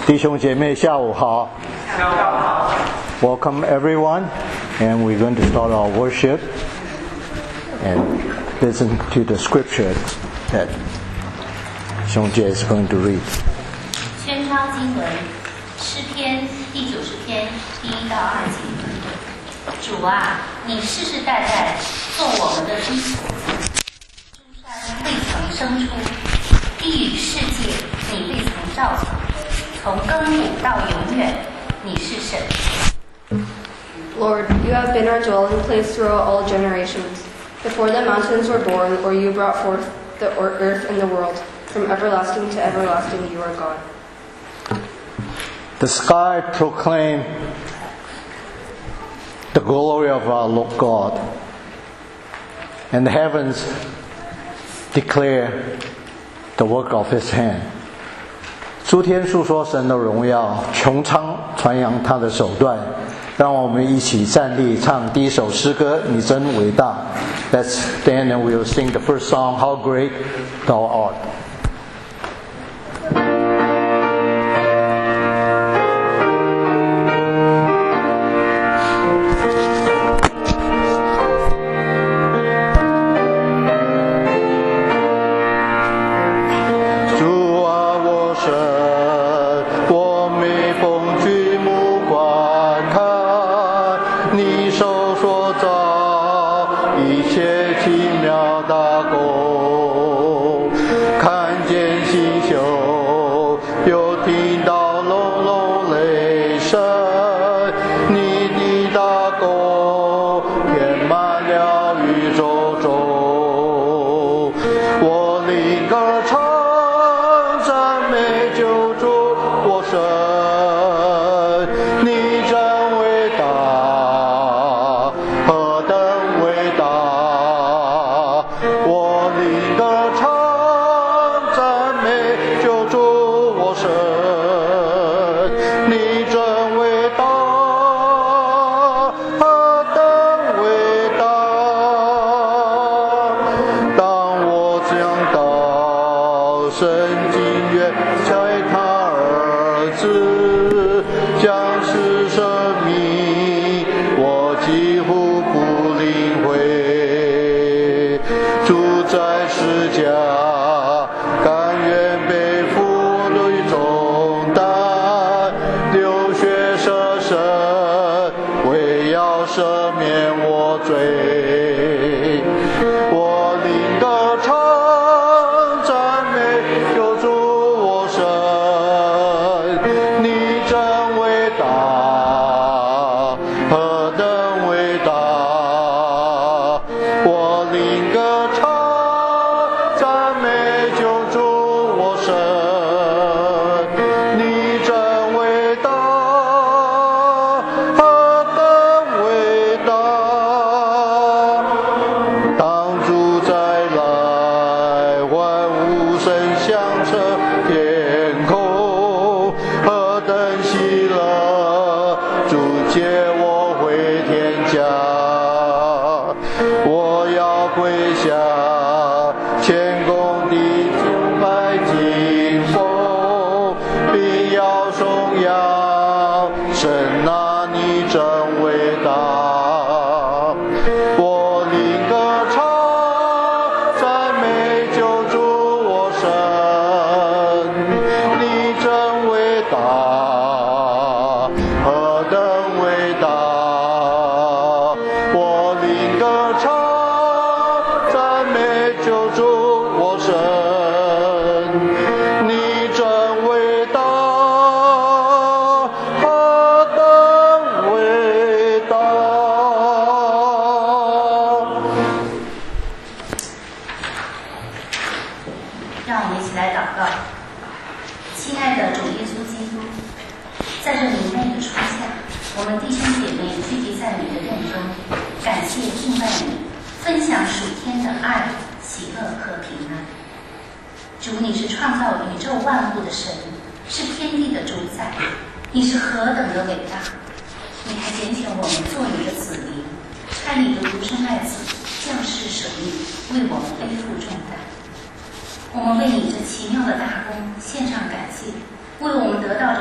弟兄姐妹，下午好。Welcome everyone, and we're going to start our worship and listen to the scripture that 兄姐 is going to read. 宣抄经文，诗篇第90篇第1到2节。主啊，你世世代代做我们的基础，诸山未曾生出，地与世界你未曾造成，从亘古到永远，你是神。 Lord, you have been our dwelling place throughout all generations. Before the mountains were born, or you brought forth the earth and the world, from everlasting to everlasting you are God. The sky proclaim the glory of our Lord God, and the heavens declare the work of His hand. 诸天述说神的荣耀，穹苍传扬他的手段。让我们一起站立，唱第一首诗歌，你真伟大。Let's stand and we'll sing the first song, How Great Thou Art.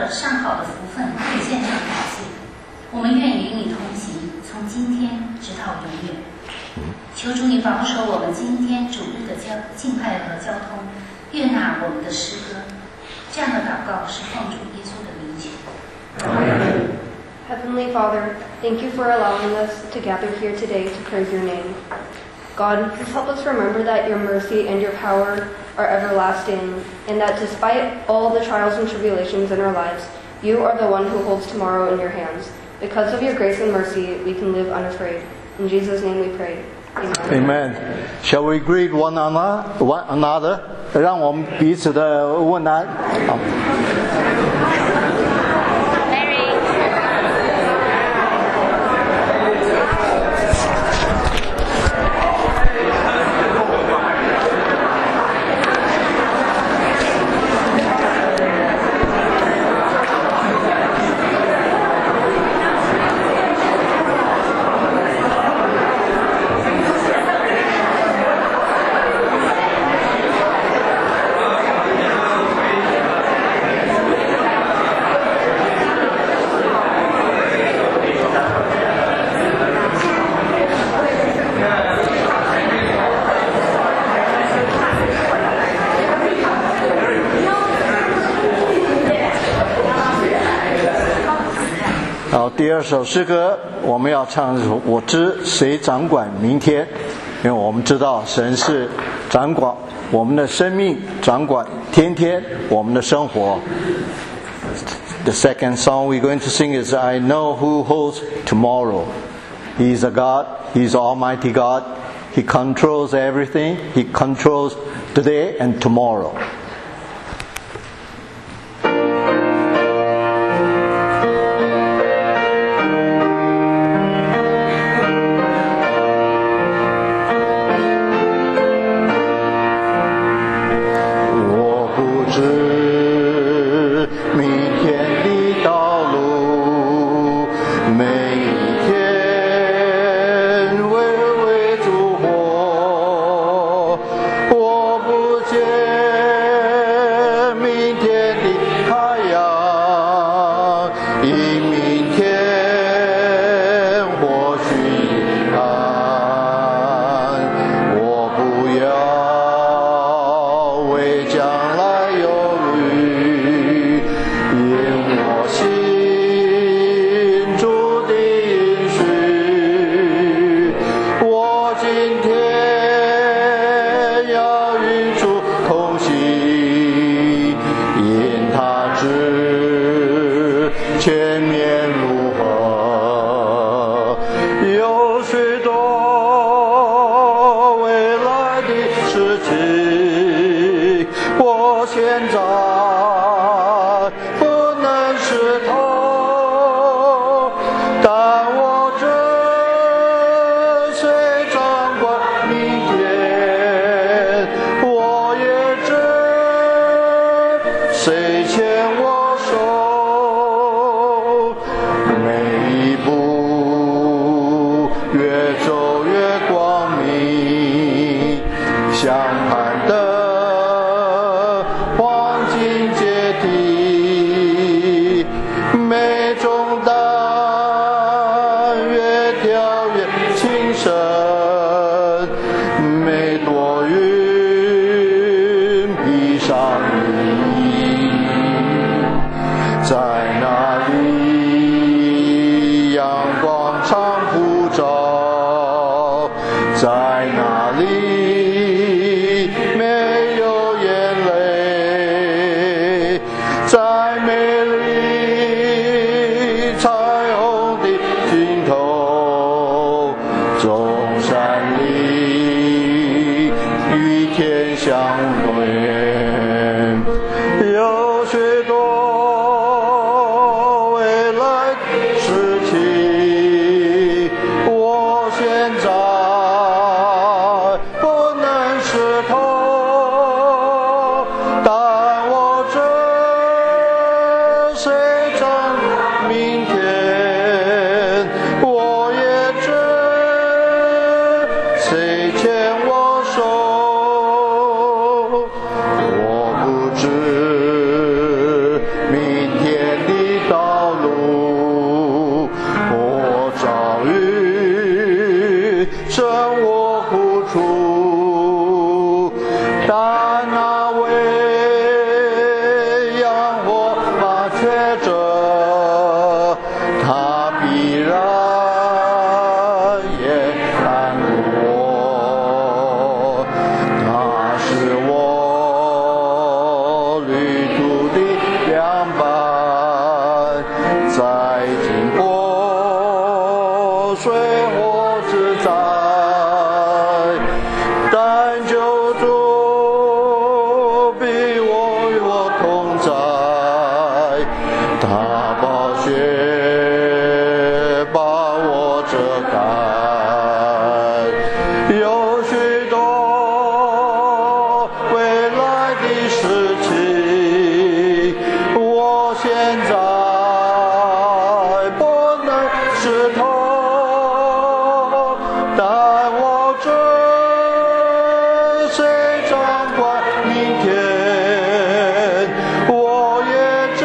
这上好的福分，可以献上感谢。我们愿与你同行，从今天直到永远。求主你保守我们今天主日的敬拜和交通，悦纳我们的诗歌。这样的祷告是奉主耶稣的名求。 Heavenly Father, thank you for allowing us to gather here today to praise your name. God, please help us remember that your mercy and your power are everlasting, and that despite all the trials and tribulations in our lives, you are the one who holds tomorrow in your hands. Because of your grace and mercy, we can live unafraid. In Jesus' name we pray. Amen. Amen. Shall we greet one another? 让我们彼此的问安。好。第二首诗歌我们要唱的是我知谁掌管明天，因为我们知道神是掌管我们的生命，掌管天天我们的生活。The second song we're going to sing is I know who holds tomorrow. He is a God, He is Almighty God. He controls everything. He controls today and tomorrow. 他宝血把我遮盖，有许多未来的事情，我现在不能知透，但我知谁掌管明天，我也知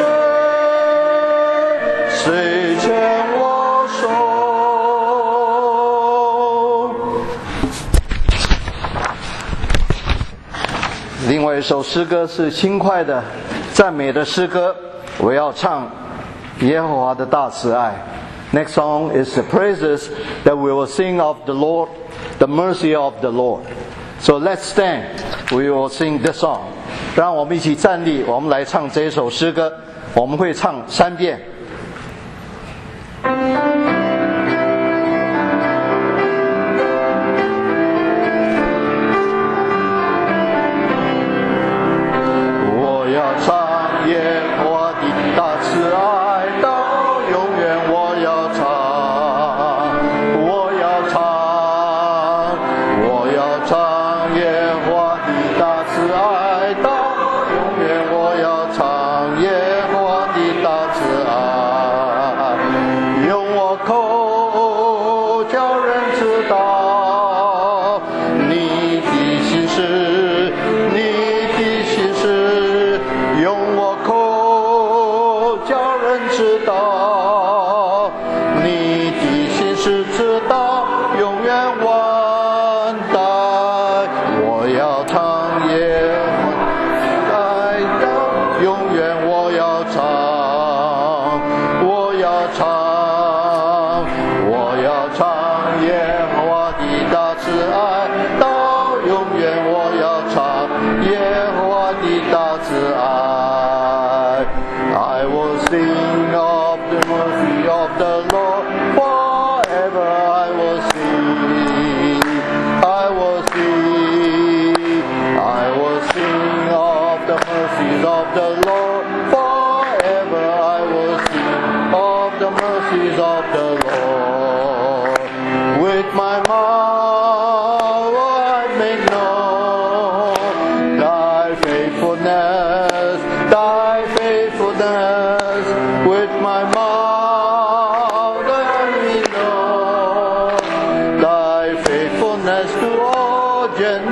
谁牵我手。另外一首诗歌是轻快的赞美的诗歌，我要唱耶和华的大慈爱。Next song is the praises that we will sing of the Lord, the mercy of the Lord. So let's stand. We will sing this song. 让我们一起站立，我们来唱这一首诗歌。我们会唱3遍。我要唱耶和华的大慈爱，到永远我要唱，我要唱，我要唱耶和华的大慈爱，到永远我要唱耶和华的大慈爱，用我口叫人知道你的心事，你的心事，用我口叫人知道你的心事，直到永远万代。我要唱耶和华的永远我要唱，我要唱，我要唱耶和华的大慈爱，到永远我要唱耶和华的大慈爱。I will sing of the mercy of the Lord forever. I will sing, I will sing, I will sing of the mercies of the Lord forever. I will sing of the mercies of the Lord. With my mouth I make known thy faithfulness, thy faithfulness. With my mouth I make known thy faithfulness to all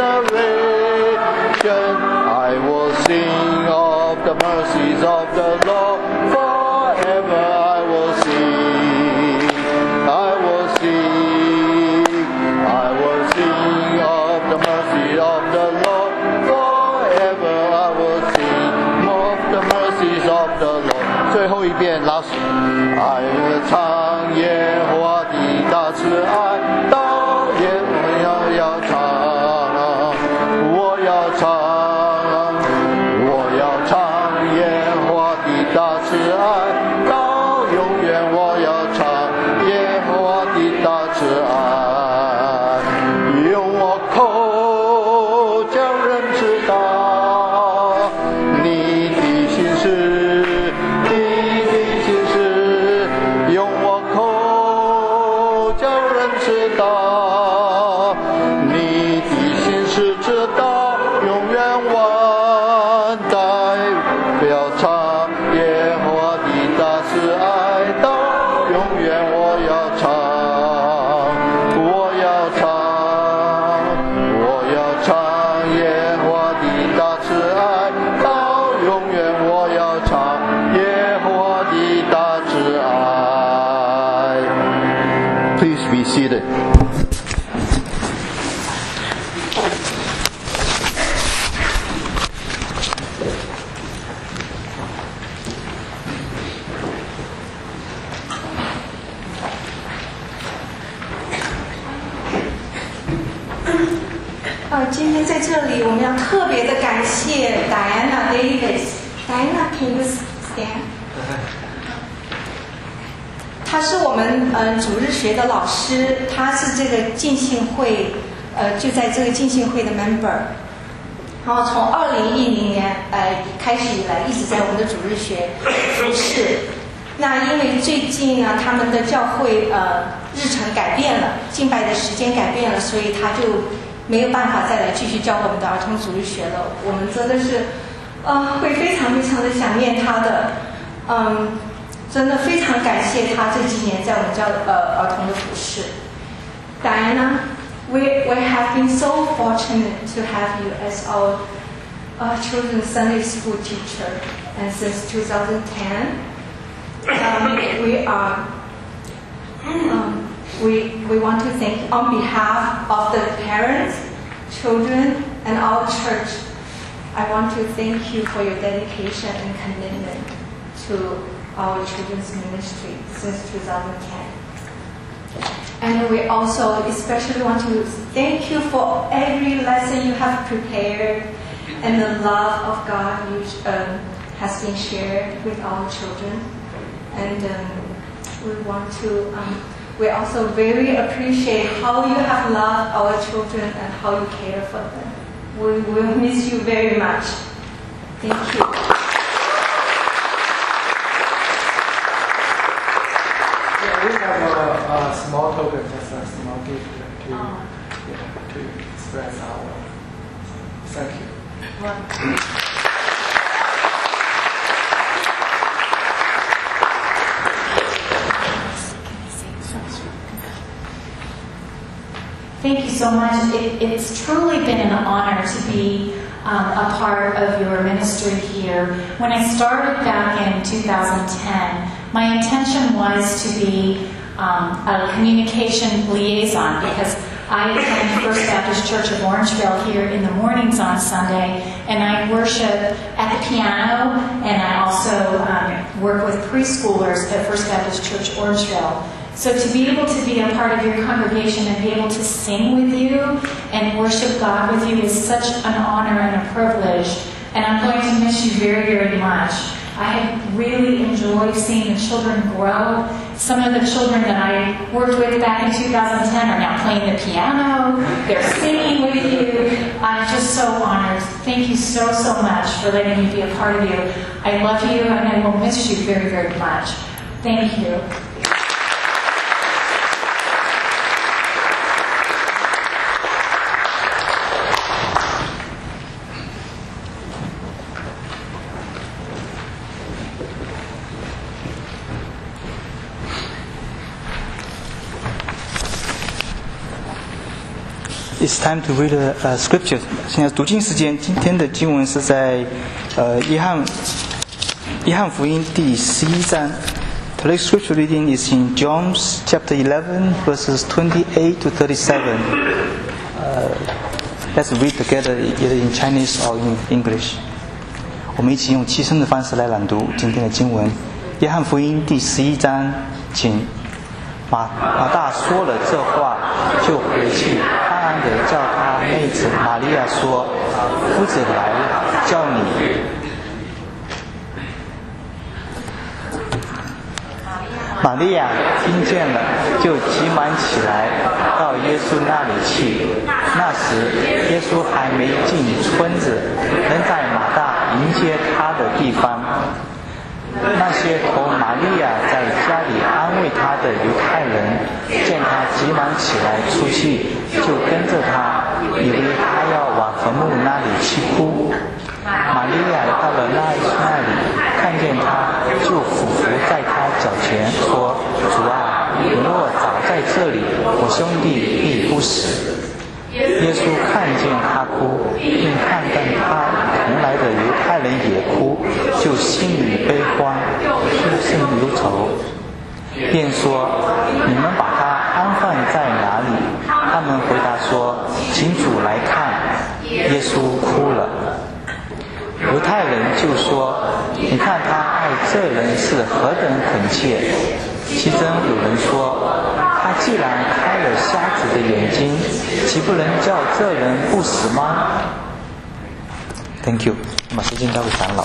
generations. I will sing of the mercies of the Lord forever. I will sing, I will sing, I will sing of the mercy of the Lord forever. I will sing of the mercies of the Lord. 最后一遍 last. I will 唱耶和华的大慈爱，到耶和华要唱，我要唱，我要唱耶和华的大慈爱，到永远我要唱耶和华的大慈爱，用我口叫人知道你的心事，你的心事，用我口叫人知道你的心事，直到永远万代。不要唱耶和华的大慈爱，到永远我要唱，我要唱，我要唱耶和华的大慈爱，到永远我要唱耶和华的大慈爱。Please be seated. 今天在这里，我们要特别的感谢 Diana Davis。Diana, can you stand? 她是我们主日学的老师，她是这个浸信会就在这个浸信会的 member。然后从2010年开始以来，一直在我们的主日学服侍。 那因为最近呢，他们的教会日程改变了，敬拜的时间改变了，所以他就没有办法再来继续教我们的儿童主日学了。我们真的是会非常非常的想念他的，真的非常感谢他这几年在我们教儿童的服侍。Diana, we have been so fortunate to have you as our children's Sunday school teacher, and since 2010, we want to thank on behalf of the parents, children, and our church. I want to thank you for your dedication and commitment to our children's ministry since 2010. And we also especially want to thank you for every lesson you have prepared and the love of God has been shared with our children. And we also very appreciate how you have loved our children and how you care for them. We will miss you very much. Thank you. We have a small token, just a small gift to express our thank you. Thank you so much. It's truly been an honor to be a part of your ministry here. When I started back in 2010, my intention was to be a communication liaison because I attend First Baptist Church of Orangeville here in the mornings on Sunday, and I worship at the piano, and I also work with preschoolers at First Baptist Church Orangeville. So to be able to be a part of your congregation and be able to sing with you and worship God with you is such an honor and a privilege, and I'm going to miss you very, very much. I have really enjoyed seeing the children grow. Some of the children that I worked with back in 2010 are now playing the piano. They're singing with you. I'm just so honored. Thank you so, so much for letting me be a part of you. I love you, and I will miss you very, very much. Thank you. It's time to read the scriptures. 现在读经时间，今天的经文是在约翰福音第11章。Today's scripture reading is in John chapter 11, verses 28 to 37. Let's read together either in Chinese or in English. 我们一起用七声的方式来朗读今天的经文。约翰福音第11章，请马大说了这话，就回去，暗暗地叫他妹子玛利亚说：“夫子来了，叫你。”玛利亚听见了，就急忙起来，到耶稣那里去。那时，耶稣还没进村子，仍在马大迎接他的地方。那些同玛利亚在家里安慰她的犹太人，见她急忙起来出去，就跟着她，以为她要往坟墓那里去哭。玛利亚到了那里，看见她，就俯伏在她脚前，说：“主啊，你若早在这里，我兄弟必不死。”耶稣看见他哭，并看见他同来的犹太人也哭，就心里悲欢，心生忧愁，便说：“你们把他安放在哪里？”他们回答说：“请主来看。”耶稣哭了。犹太人就说：“你看他爱这人是何等恳切。”其中有人说：“他既然开了瞎子的眼睛，岂不能叫这人不死吗？” Thank you。把时间交给长老。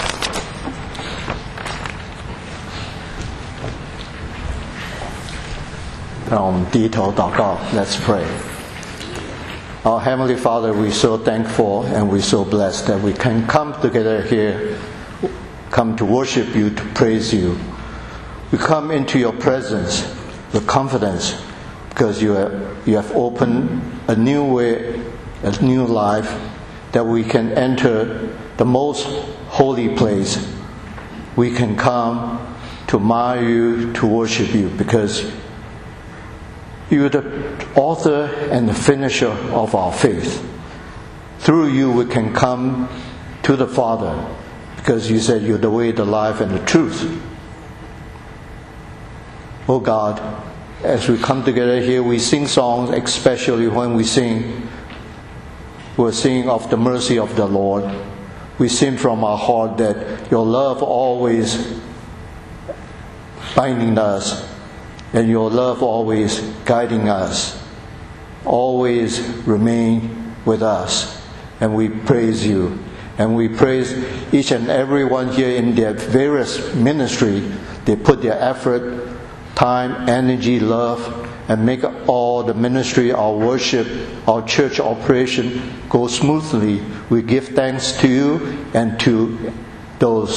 让我们低头祷告 Let's pray. Our Heavenly Father, we're so thankful and we're so blessed that we can come together here, come to worship you, to praise you. We come into your presence with confidence because you have opened a new way, a new life, that we can enter the most holy place. We can come to admire you, to worship you, because you're the author and the finisher of our faith. Through you we can come to the Father, because you said you're the way, the life, and the truth. Oh God, as we come together here, we sing songs, especially when we're singing of the mercy of the Lord. We sing from our heart that your love always binding us, and your love always guiding us, always remain with us. And we praise you. And we praise each and every one here in their various ministry. They put their effort, time, energy, love, and make all the ministry, our worship, our church operation go smoothly. We give thanks to you and to those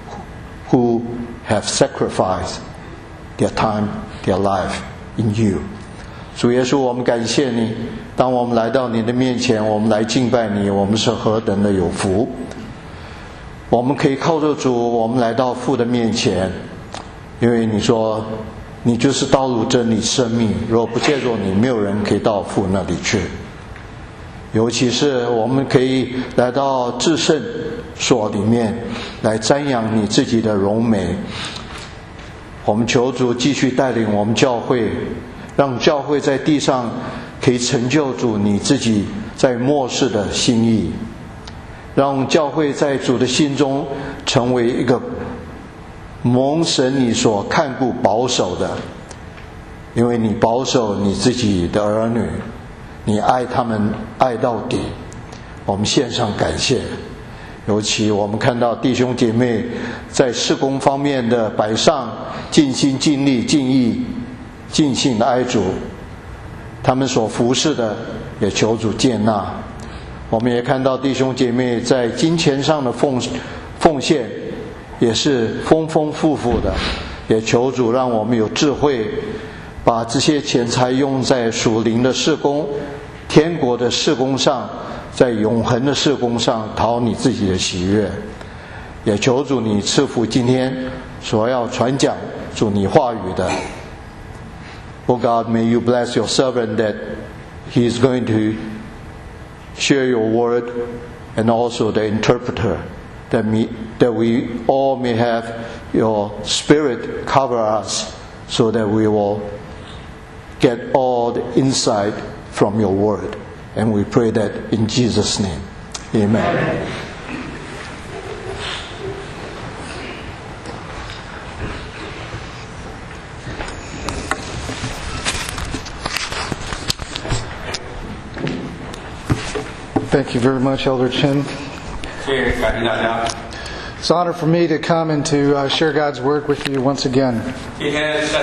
who have sacrificed their time, their life in you. 主耶稣，我们感谢你，当我们来到你的面前，我们来敬拜你，我们是何等的有福。我们可以靠着主，我们来到父的面前，因为你说你就是道路、真理、生命，若不借助你，没有人可以到父那里去。尤其是我们可以来到至圣所里面，来瞻仰你自己的荣美。我们求主继续带领我们教会，让教会在地上可以成就主你自己在末世的心意，让教会在主的心中成为一个蒙神你所看顾保守的，因为你保守你自己的儿女，你爱他们爱到底。我们献上感谢。尤其我们看到弟兄姐妹在事工方面的摆上尽心尽力尽意尽性的爱主，他们所服侍的也求主接纳。我们也看到弟兄姐妹在金钱上的奉献也是丰丰富富的，也求主让我们有智慧，把这些钱财用在属灵的事工、天国的事工上，在永恒的事工上讨你自己的喜悦。也求主你赐福今天所要传讲主你话语的。Oh God, may you bless your servant that he is going to share your word, and also the interpreter, that we all may have your spirit cover us, so that we will get all the insight from your word. And we pray that in Jesus' name. Amen. Thank you very much, Elder Chin. It's an honor for me to come and to share God's Word with you once again. You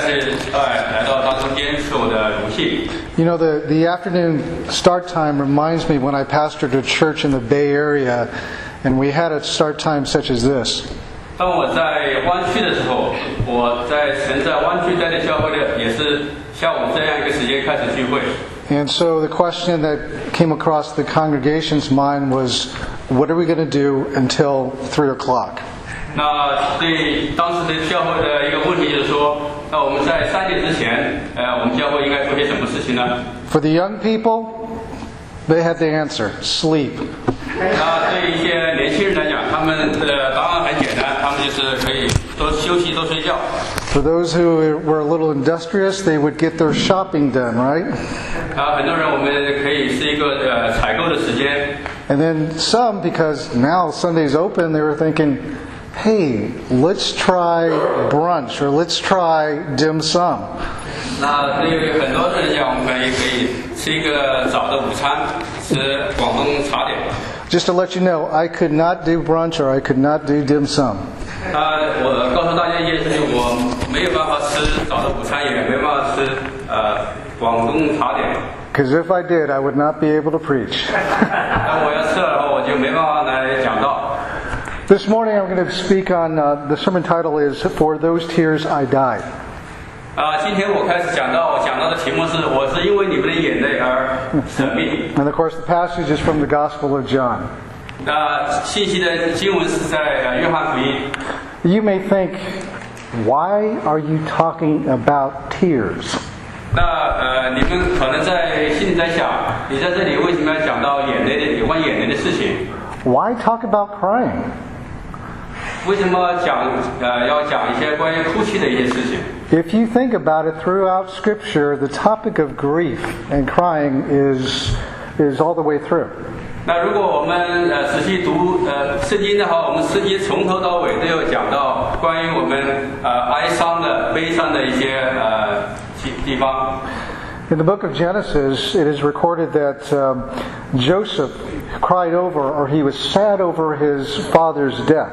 know, the afternoon start time reminds me when I pastored a church in the Bay Area, and we had a start time such as this. 当我在湾区的时候，我在曾在湾区待的教会的也是下午这样一个时间开始聚会。 And so the question that came across the congregation's mind was, what are we going to do until 3 o'clock? 那对当时的教会的一个问题就是说，那我们在3点之前，我们教会应该做些什么事情呢？ For the young people, they had the answer: sleep. 那对一些年轻人来讲，他们的答案很简单，他们就是可以多休息、多睡觉。 For those who were a little industrious, they would get their shopping done, right? 很多人我们可以是一个采购的时间。 And then some, because now Sunday's open, they were thinking, hey, let's try brunch or let's try dim sum. 那对于很多人讲，我们也可以吃一个早的午餐，吃广东茶点。 Just to let you know, I could not do brunch or I could not do dim sum. 我告诉大家一件事情，我没有办法吃早的午餐，也没办法吃广东茶点。 Because if I did, I would not be able to preach. This morning I'm going to speak on, the sermon title is, For Those Tears I Died. 今天我开始讲到的题目是我是因为你们的眼泪而舍命。 And of course the passage is from the Gospel of John. 信息的经文是在约翰福音。 You may think, why are you talking about tears? 你们可能心里在想，你在这里为什么要讲到有关眼泪的事情？ Why talk about crying? 为什么要讲一些关于哭泣的一些事情？ If you think about it, throughout Scripture, the topic of grief and crying is all the way through. 那如果我们仔细读圣经的话，我们圣经从头到尾都有讲到关于我们哀伤的、悲伤的一些地方。 In the book of Genesis, it is recorded that Joseph cried over, or he was sad over his father's death.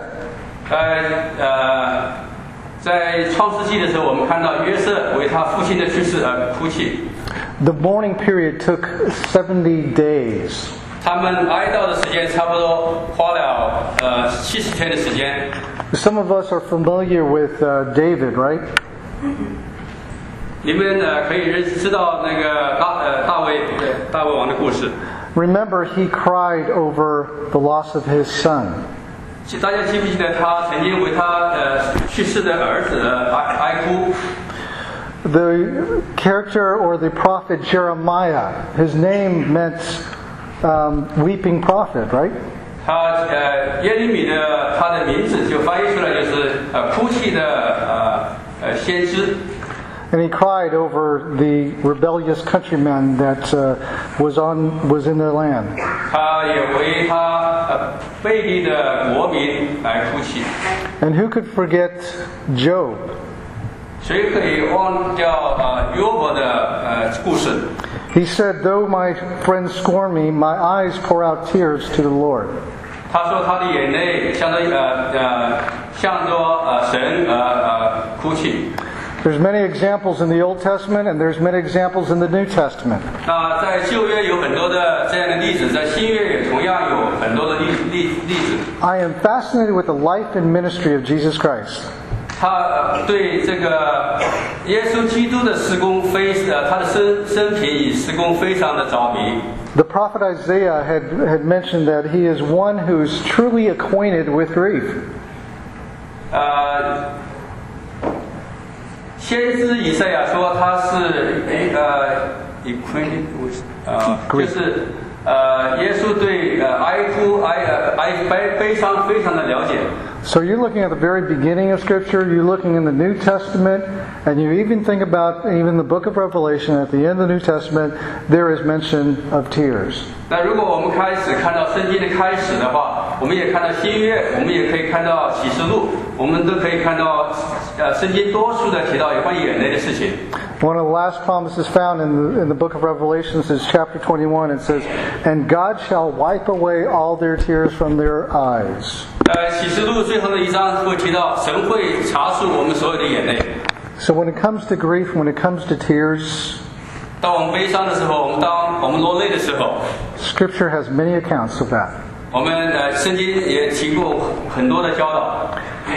在创世纪的时候，我们看到约瑟为他父亲的去世而哭泣。 The mourning period took 70 days. 他们哀悼的时间差不多花了70天的时间。 Some of us are familiar with David, right? 你们可以知道那个大卫王的故事。 Remember, he cried over the loss of his son. 大家记不记得他曾经为他去世的儿子哀哭？ The character or the prophet Jeremiah, his name meant weeping prophet, right? 耶利米他的名字就翻译出来就是哭泣的先知。 And he cried over the rebellious countrymen that was in their land. 他也为他背离的国民来哭泣。 And who could forget Job? 谁可以忘掉约伯的故事？ He said, "Though my friends scorn me, my eyes pour out tears to the Lord." 他说他的眼泪向着神哭泣。 There's many examples in the Old Testament, and there's many examples in the New Testament. 那在旧约有很多的这样的例子，在新约也同样有很多的例子。 I am fascinated with the life and ministry of Jesus Christ. 他对这个耶稣基督的施工他的生平与施工非常的着迷。 The prophet Isaiah had mentioned that he is one who is truly acquainted with grief. 先知以赛亚说他是acquainted with 就是耶稣对悲伤非常的了解。 So you're looking at the very beginning of Scripture, you're looking in the New Testament, and you even think about even the book of Revelation, at the end of the New Testament, there is mention of tears. 那如果我们开始看到圣经的开始的话，我们也看到新约，我们也可以看到启示录，我们都可以看到圣经多数的提到有关眼泪的事情。 One of the last promises found in the book of Revelations is chapter 21. It says, "And God shall wipe away all their tears from their eyes." 启示录最后的一章会提到，神会查述我们所有的眼泪。 So when it comes to grief, when it comes to tears, 当我们悲伤的时候，当我们落泪的时候， Scripture has many accounts of that. 我们圣经也提过很多的教导。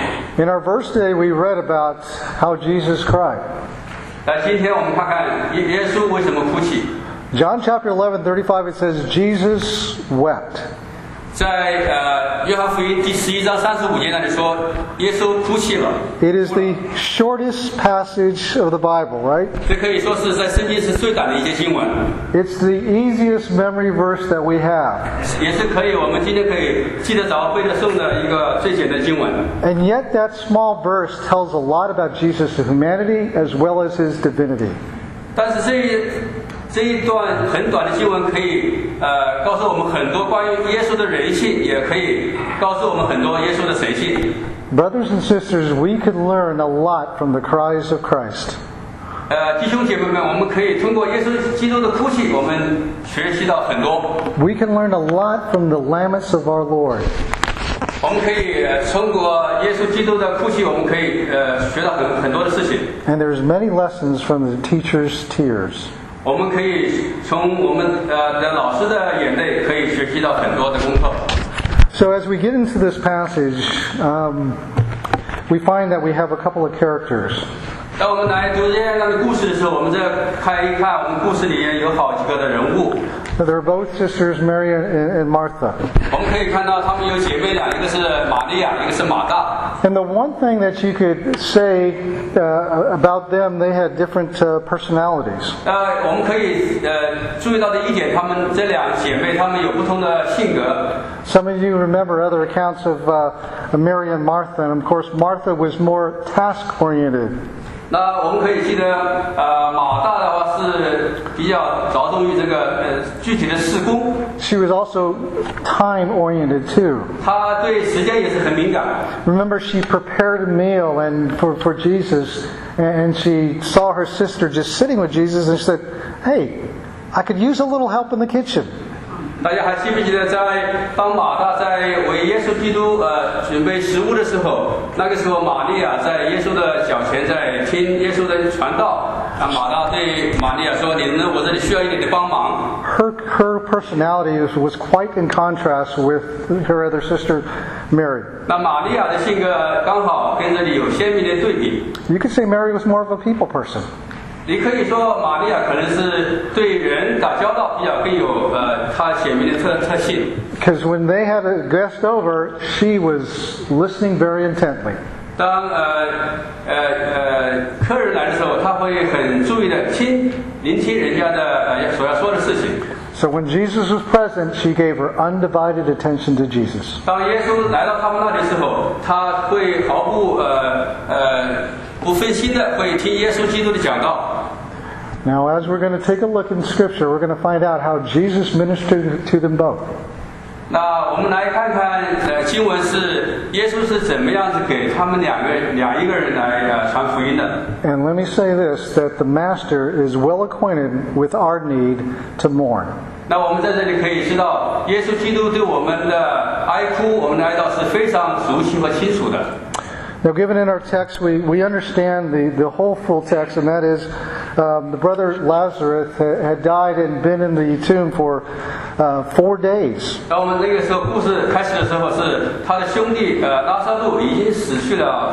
In our verse today, we read about how Jesus cried. 今天我们看看耶稣为什么哭泣。 John chapter 11:35, it says, "Jesus wept." 在约翰福音第11章35节那里说，耶稣哭泣了。 It is the shortest passage of the Bible, right? 这可以说是在圣经是最短的一节经文。 It's the easiest memory verse that we have. 也是我们今天可以记得着、背得诵的一个最简单的经文。 And yet that small verse tells a lot about Jesus' humanity as well as his divinity. 但是这一段很短的经文可以告诉我们很多关于耶稣的人性，也可以告诉我们很多耶稣的神性。 Brothers and sisters, we could learn a lot from the cries of Christ. 弟兄姐妹们，我们可以通过耶稣基督的哭泣，我们学习到很多。 We can learn a lot from the laments of our Lord. 我们可以通过耶稣基督的哭泣，我们可以学到很多的事情。 And there's many lessons from the teacher's tears. 我们可以从我们的老师的眼泪，可以学习到很多的功课。 So as we get into this passage, we find that we have a couple of characters. 当我们来读这样的故事的时候，我们再看一看我们故事里面有好几个的人物。 They're both sisters, Mary and Martha. 我们可以看到她们有姐妹俩，一个是玛利亚，一个是马大。 And the one thing that you could say about them, they had different personalities. 我们可以注意到的一点，她们这两姐妹，她们有不同的性格。 Some of you remember other accounts of Mary and Martha, and of course Martha was more task-oriented. 那我们可以记得，马大的话是比较着重于这个具体的事工。 She was also time-oriented too. 她对时间也是很敏感。 Remember, she prepared a meal and for Jesus, and she saw her sister just sitting with Jesus, and she said, "Hey, I could use a little help in the kitchen." 大家还记不记得，在当马大在为耶稣基督准备食物的时候，那个时候玛利亚在耶稣的脚前在听耶稣的传道。马大对玛利亚说：“你呢？我这里需要一点的帮忙。” Her personality was quite in contrast with her other sister, Mary. 那玛利亚的性格刚好跟这里有鲜明的对比。 You could say Mary was more of a people person. 你可以说玛利亚可能是对人打交道比较更有她显明的特性。 Because when they had a guest over, she was listening very intently. 当客人来的时候，她会很注意的聆听人家的所要说的事情。 So when Jesus was present, she gave her undivided attention to Jesus. 当耶稣来到他们那里的时候，她会毫不不分心的会听耶稣基督的讲道。 Now, as we're going to take a look in Scripture, we're going to find out how Jesus ministered to them both. 那我们来看看经文是耶稣是怎么样子给他们两一个人来传福音的。 And let me say this, that the Master is well acquainted with our need to mourn. 那我们在这里可以知道，耶稣基督对我们的哀哭、我们的哀悼是非常熟悉和清楚的。 Now, given in our text, we understand the whole full text, and that is the brother Lazarus had died and been in the tomb for 4 days. 当我们那个时候故事开始的时候，是他的兄弟拉撒路已经死去了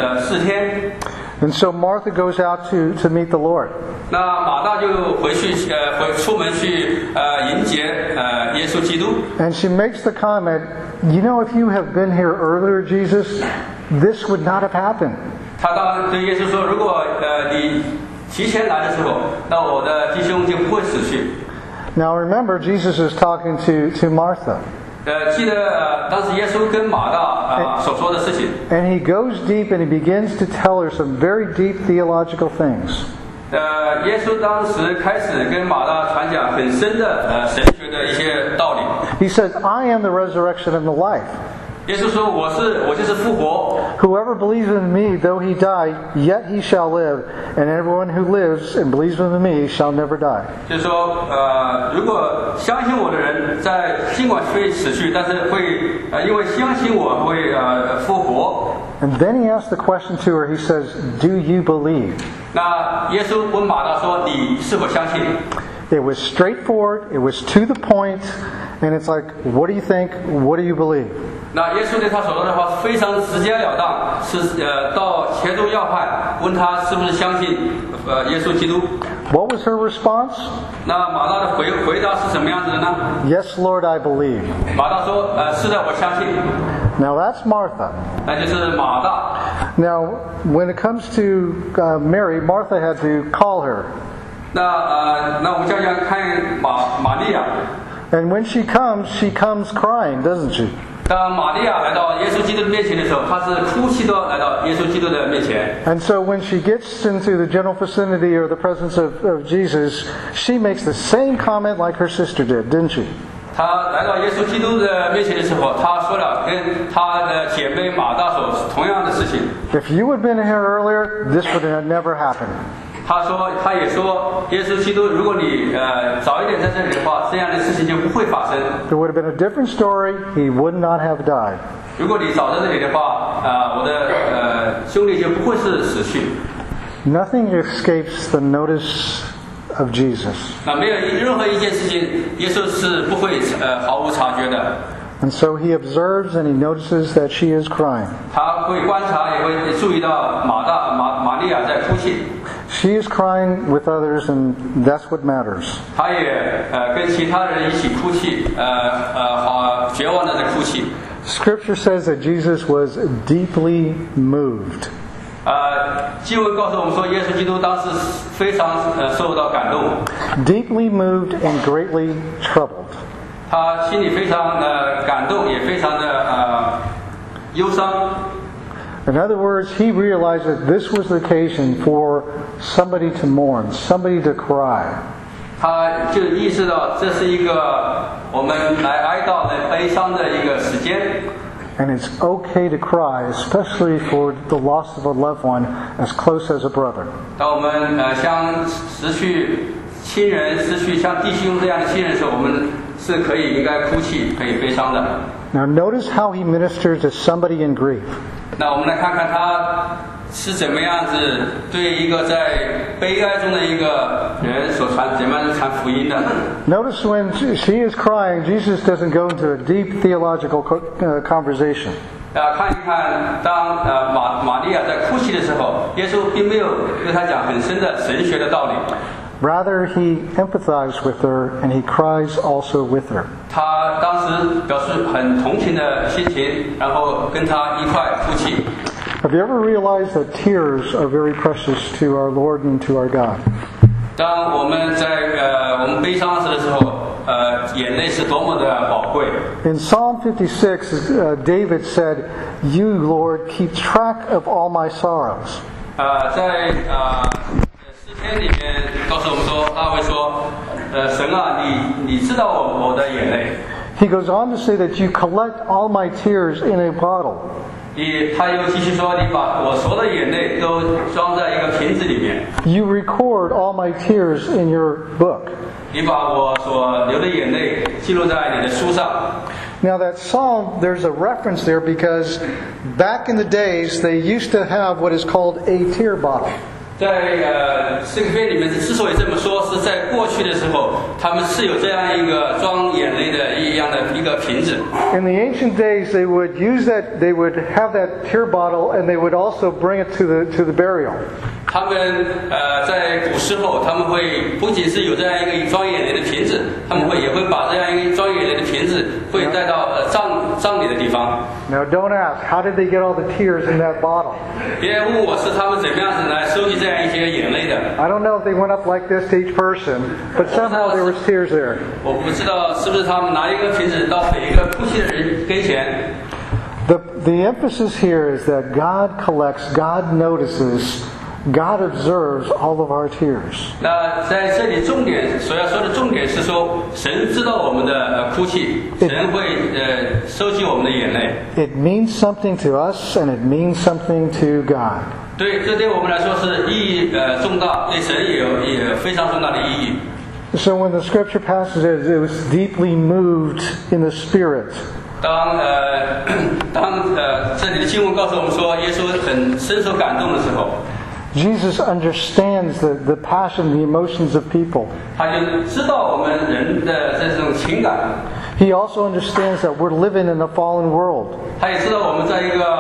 4天。 And so Martha goes out to meet the Lord. 那马大就出门去迎接耶稣基督。 And she makes the comment, "You know, if you have been here earlier, Jesus, this would not have happened." 他当然对耶稣说：“如果你提前来的时候，那我的弟兄就不会死去。” Now remember, Jesus is talking to Martha. 记得当时耶稣跟马大所说的事情。 And he goes deep and he begins to tell her some very deep theological things. 耶稣当时开始跟马大传讲很深的神学的一些道理。 He says, "I am the resurrection and the life." 耶稣说：“我就是复活。 Whoever believes in me, though he die, yet he shall live, and everyone who lives and believes in me shall never die. 就是说，如果相信我的人，尽管会死去，但是会因为相信我会复活。” And then he asks the question to her. He says, "Do you believe?" 那耶稣问马大说：“你是否相信？” It was straightforward. It was to the point. And it's like, what do you think? What do you believe? 那耶稣对他所说的话非常直截了当，是到切中要害，问他是不是相信耶稣基督。 What was her response? 那马大的回答是什么样子的呢？ Yes, Lord, I believe. 马大说：“是的，我相信。” Now that's Martha. 那就是马大。 Now, when it comes to Mary, Martha had to call her. 那我们讲看玛利亚。 And when she comes crying, doesn't she? 当玛利亚来到耶稣基督的面前的时候，她是哭泣的来到耶稣基督的面前。 And so when she gets into the general vicinity or the presence of Jesus, she makes the same comment like her sister did, didn't she? 她来到耶稣基督的面前的时候，她说了跟她的姐妹马大所同样的事情。 If you had been here earlier, this would have never happened. 他也说，耶稣基督，如果你早一点在这里的话，这样的事情就不会发生。 There would have been a different story. He would not have died. 如果你早在这里的话，我的兄弟就不会是死去。 Nothing escapes the notice of Jesus. 那没有任何一件事情，耶稣是不会毫无察觉的。 And so he observes and he notices that she is crying. 他会观察，也会注意到玛利亚在哭泣。 She is crying with others, and that's what matters. 他也跟其他人一起哭泣，绝望的在哭泣。 Scripture says that Jesus was deeply moved. 经文告诉我们说，耶稣基督当时非常受到感动， Deeply moved and greatly troubled. 他心里非常的感动，也非常的忧伤。 In other words, he realized that this was the occasion for somebody to mourn, somebody to cry. 他就意识到这是一个我们来哀悼、来悲伤的一个时间。 And it's okay to cry, especially for the loss of a loved one as close as a brother. 当我们像失去亲人、失去像弟兄这样的亲人的时候，我们是可以应该哭泣、可以悲伤的。 Now notice how he ministers to somebody in grief. 那我们来看看他是怎么样子对一个在悲哀中的一个人所怎么样传福音的。 Notice when she is crying, Jesus doesn't go into a deep theological conversation. 看一看，当玛利亚在哭泣的时候，耶稣并没有对他讲很深的神学的道理。 Rather, he empathized with her and he cries also with her. 他当时表示很同情的心情，然后跟他一块哭泣。 Have you ever realized that tears are very precious to our Lord and to our God? 当我们在我们悲伤的时候，眼泪是多么的宝贵。 In Psalm 56, David said, "You, Lord, keep track of all my sorrows." 在诗篇里面告诉我们说，大卫说，神啊，你知道我的眼泪。 He goes on to say that you collect all my tears in a bottle. 他又继续说，你把我所有的眼泪都装在一个瓶子里面。 You record all my tears in your book. 你把我所流的眼泪记录在你的书上。 Now that psalm, there's a reference there because back in the days they used to have what is called a tear bottle. 在诗篇里面，之所以这么说，是在过去的时候，他们是有这样一个装眼泪的一样的一个瓶子。 In the ancient days, they would use that. They would have that tear bottle, and they would also bring it to the burial. 他们在古时候，他们会不仅是有这样一个装眼泪的瓶子，他们也会把这样一个装眼泪的瓶子会带到葬礼的地方。 Now, don't ask how did they get all the tears in that bottle. 别问我是他们怎么样子来收集这样一些眼泪的。 I don't know if they went up like this to each person, but somehow there was tears there. 我不知道是不是他们拿一个瓶子到每一个哭泣的人跟前。 The emphasis here is that God collects, God notices, God observes all of our tears. 那在这里所要说的重点是说，神知道我们的哭泣，神会收集我们的眼泪。 It means something to us and it means something to God. 对，这对我们来说是意义重大，对神也非常重大的意义。 So when the scripture passage says it was deeply moved in the spirit. 当这里的经文告诉我们说，耶稣很深受感动的时候。 Jesus understands the passion, the emotions of people. 他就知道我们人的这种情感。 He also understands that we're living in a fallen world. 他也知道我们在一个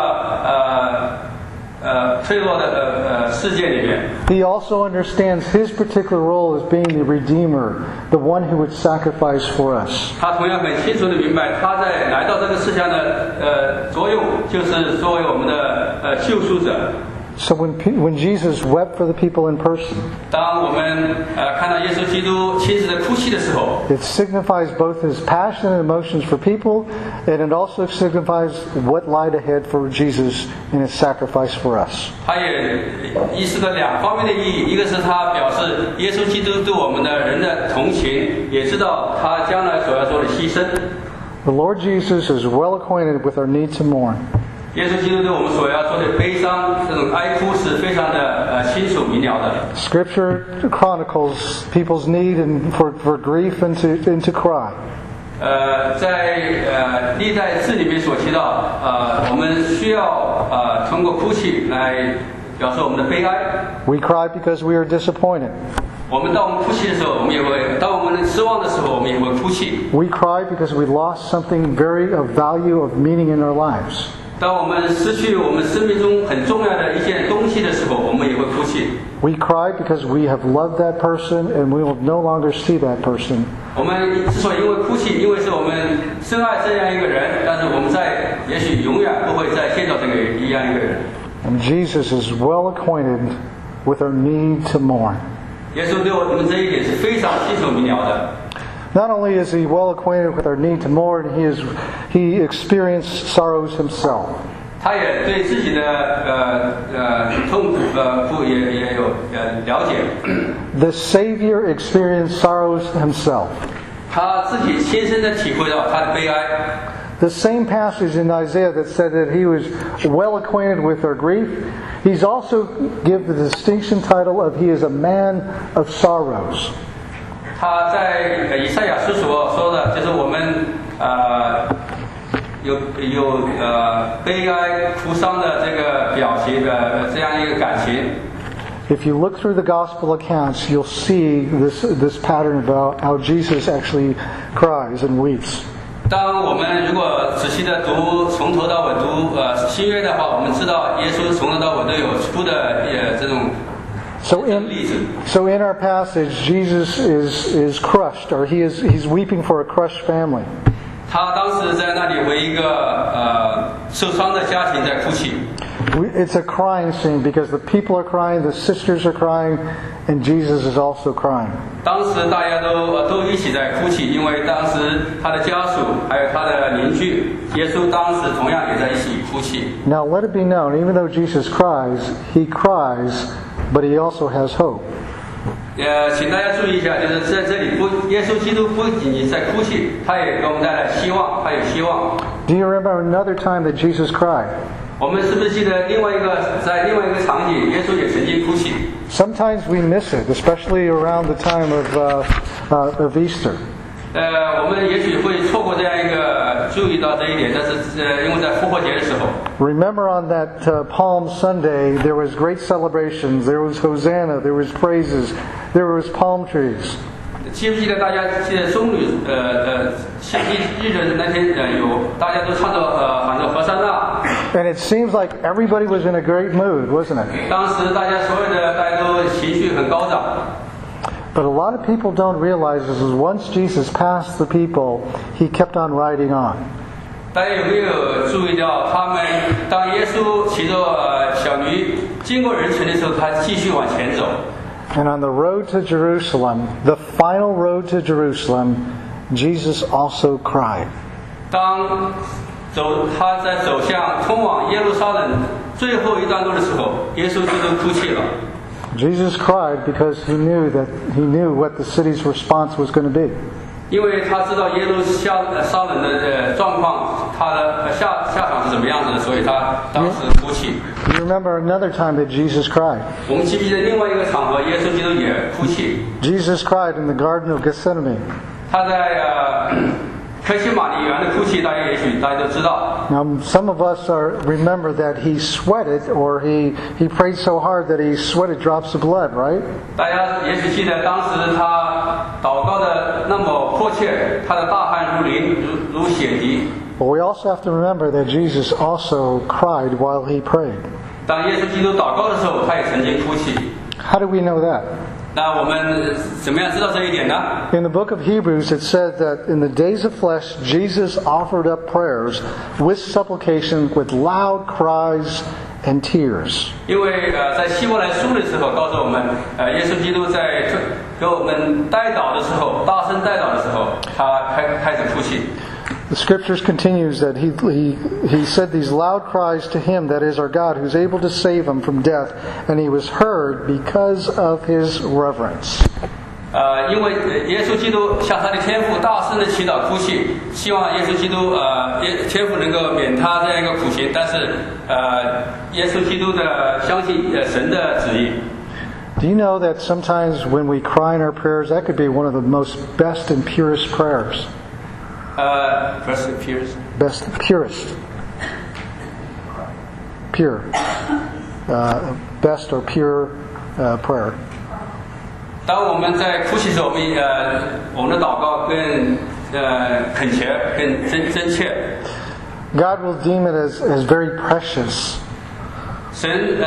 脆弱的世界里面。 He also understands his particular role as being the Redeemer, the one who would sacrifice for us. 他同样很清楚地明白，他在来到这个世上的作用，就是作为我们的救赎者。 So when Jesus wept for the people in person, 当我们看到耶稣基督亲自的哭泣的时候， it signifies both his passion and emotions for people, and it also signifies what lied ahead for Jesus in his sacrifice for us. 他也意识到两方面的意义，一个是他表示耶稣基督对我们的人的同情，也知道他将来所要做的牺牲。 The Lord Jesus is well acquainted with our need to mourn. 耶稣基督对我们所要做的悲伤，这种哀哭是非常的清楚明了的。 Scripture chronicles people's need and for grief and to cry. 在历代志里面所提到，我们需要通过哭泣来表示我们的悲哀。 We cry because we are disappointed. 当我们哭泣的时候，我们也会；当我们失望的时候，我们也会哭泣。 We cry because we lost something very of value, of meaning in our lives. 当我们失去我们生命中很重要的一件东西的时候，我们也会哭泣。 We cry because we have loved that person and we will no longer see that person. 我们之所以因为哭泣，因为是我们深爱这样一个人，但是我们也许永远不会再见到这样一个人。 And Jesus is well acquainted with our need to mourn. 耶稣对我们这一点是非常清楚明了的。 Not only is he well acquainted with our need to mourn, he experienced sorrows himself. 他也对自己的痛苦也有了解。 The Savior experienced sorrows himself. 他自己亲身的体会到他的悲哀。 The same passage in Isaiah that said that he was well acquainted with our grief, he's also given the distinction title of he is a man of sorrows. 他在以赛亚书所说的，就是我们有悲哀、哭丧的这个表情这样一个感情。 If you look through the gospel accounts, you'll see this pattern about how Jesus actually cries and weeps. 当我们如果仔细的读，从头到尾读新约的话，我们知道耶稣从头到尾都有哭的这种例子。 So in our passage, Jesus is crushed, or he's weeping for a crushed family. 他当时在那里为一个受伤的家庭在哭泣。 It's a crying scene because the people are crying, the sisters are crying, and Jesus is also crying. 当时大家都一起在哭泣，因为当时他的家属还有他的邻居，耶稣当时同样也在一起哭泣。 Now let it be known, even though Jesus cries, he cries, but he also has hope. 请大家注意一下，就是在这里耶稣基督不仅仅在哭泣，他也给我们带来希望，他有希望。 Do you remember another time that Jesus cried? 我们是不是记得在另外一个场景，耶稣也曾经哭泣？ Sometimes we miss it, especially around the time of Easter. 我们也许会错过这样一个注意到这一点，但是因为在复活节的时候。 Remember on that Palm Sunday, there was great celebrations. There was Hosanna. There was praises. There was palm trees. 记不记得大家记得棕榈献祭日的那天大家都唱着喊着和散那。 And it seems like everybody was in a great mood, wasn't it? 当时大家都情绪很高涨。 But a lot of people don't realize is once Jesus passed the people, he kept on riding on. 大家有没有注意到，他们当耶稣骑着小驴经过人群的时候，他继续往前走。 And on the road to Jerusalem, the final road to Jerusalem, Jesus also cried. 当他在走向通往耶路撒冷最后一段路的时候，耶稣基督哭泣了。 Jesus cried because he knew what the city's response was going to be. 因为他知道耶路撒冷的状况，他的下场是怎么样子的，所以他当时哭泣。 You remember another time that Jesus cried? 我们记不记得另外一个场合，耶稣基督也哭泣？ Jesus cried in the Garden of Gethsemane. 他在客西马尼园的哭泣，大家都知道。 Now, some of us remember that he sweated, or he prayed so hard that he sweated drops of blood, right? 大家也许记得当时他祷告的那么迫切，他的大汗如淋，如血滴。 But we also have to remember that Jesus also cried while he prayed. 当耶稣基督祷告的时候，他也曾经哭泣。 How do we know that? 那我们怎么样知道这一点呢？ In the book of Hebrews, it said that in the days of flesh, Jesus offered up prayers with supplication, with loud cries and tears. 因为在希伯来书的时候告诉我们，耶稣基督在给我们代祷的时候，大声代祷的时候，他开始哭泣。 The scriptures continues that he said these loud cries to him, that is our God, who's able to save him from death, and he was heard because of his reverence. 因为耶稣基督向他的天父大声的祈祷哭泣，希望耶稣基督天父能够免他这样一个苦刑，但是耶稣基督的相信神的旨意。 Do you know that sometimes when we cry in our prayers, that could be one of the most best and purest prayers? Purest. Best, purest. Pure. best or pure prayer. 当我们在哭泣的时候，我们的祷告更恳切、更真切。 God will deem it as very precious. 神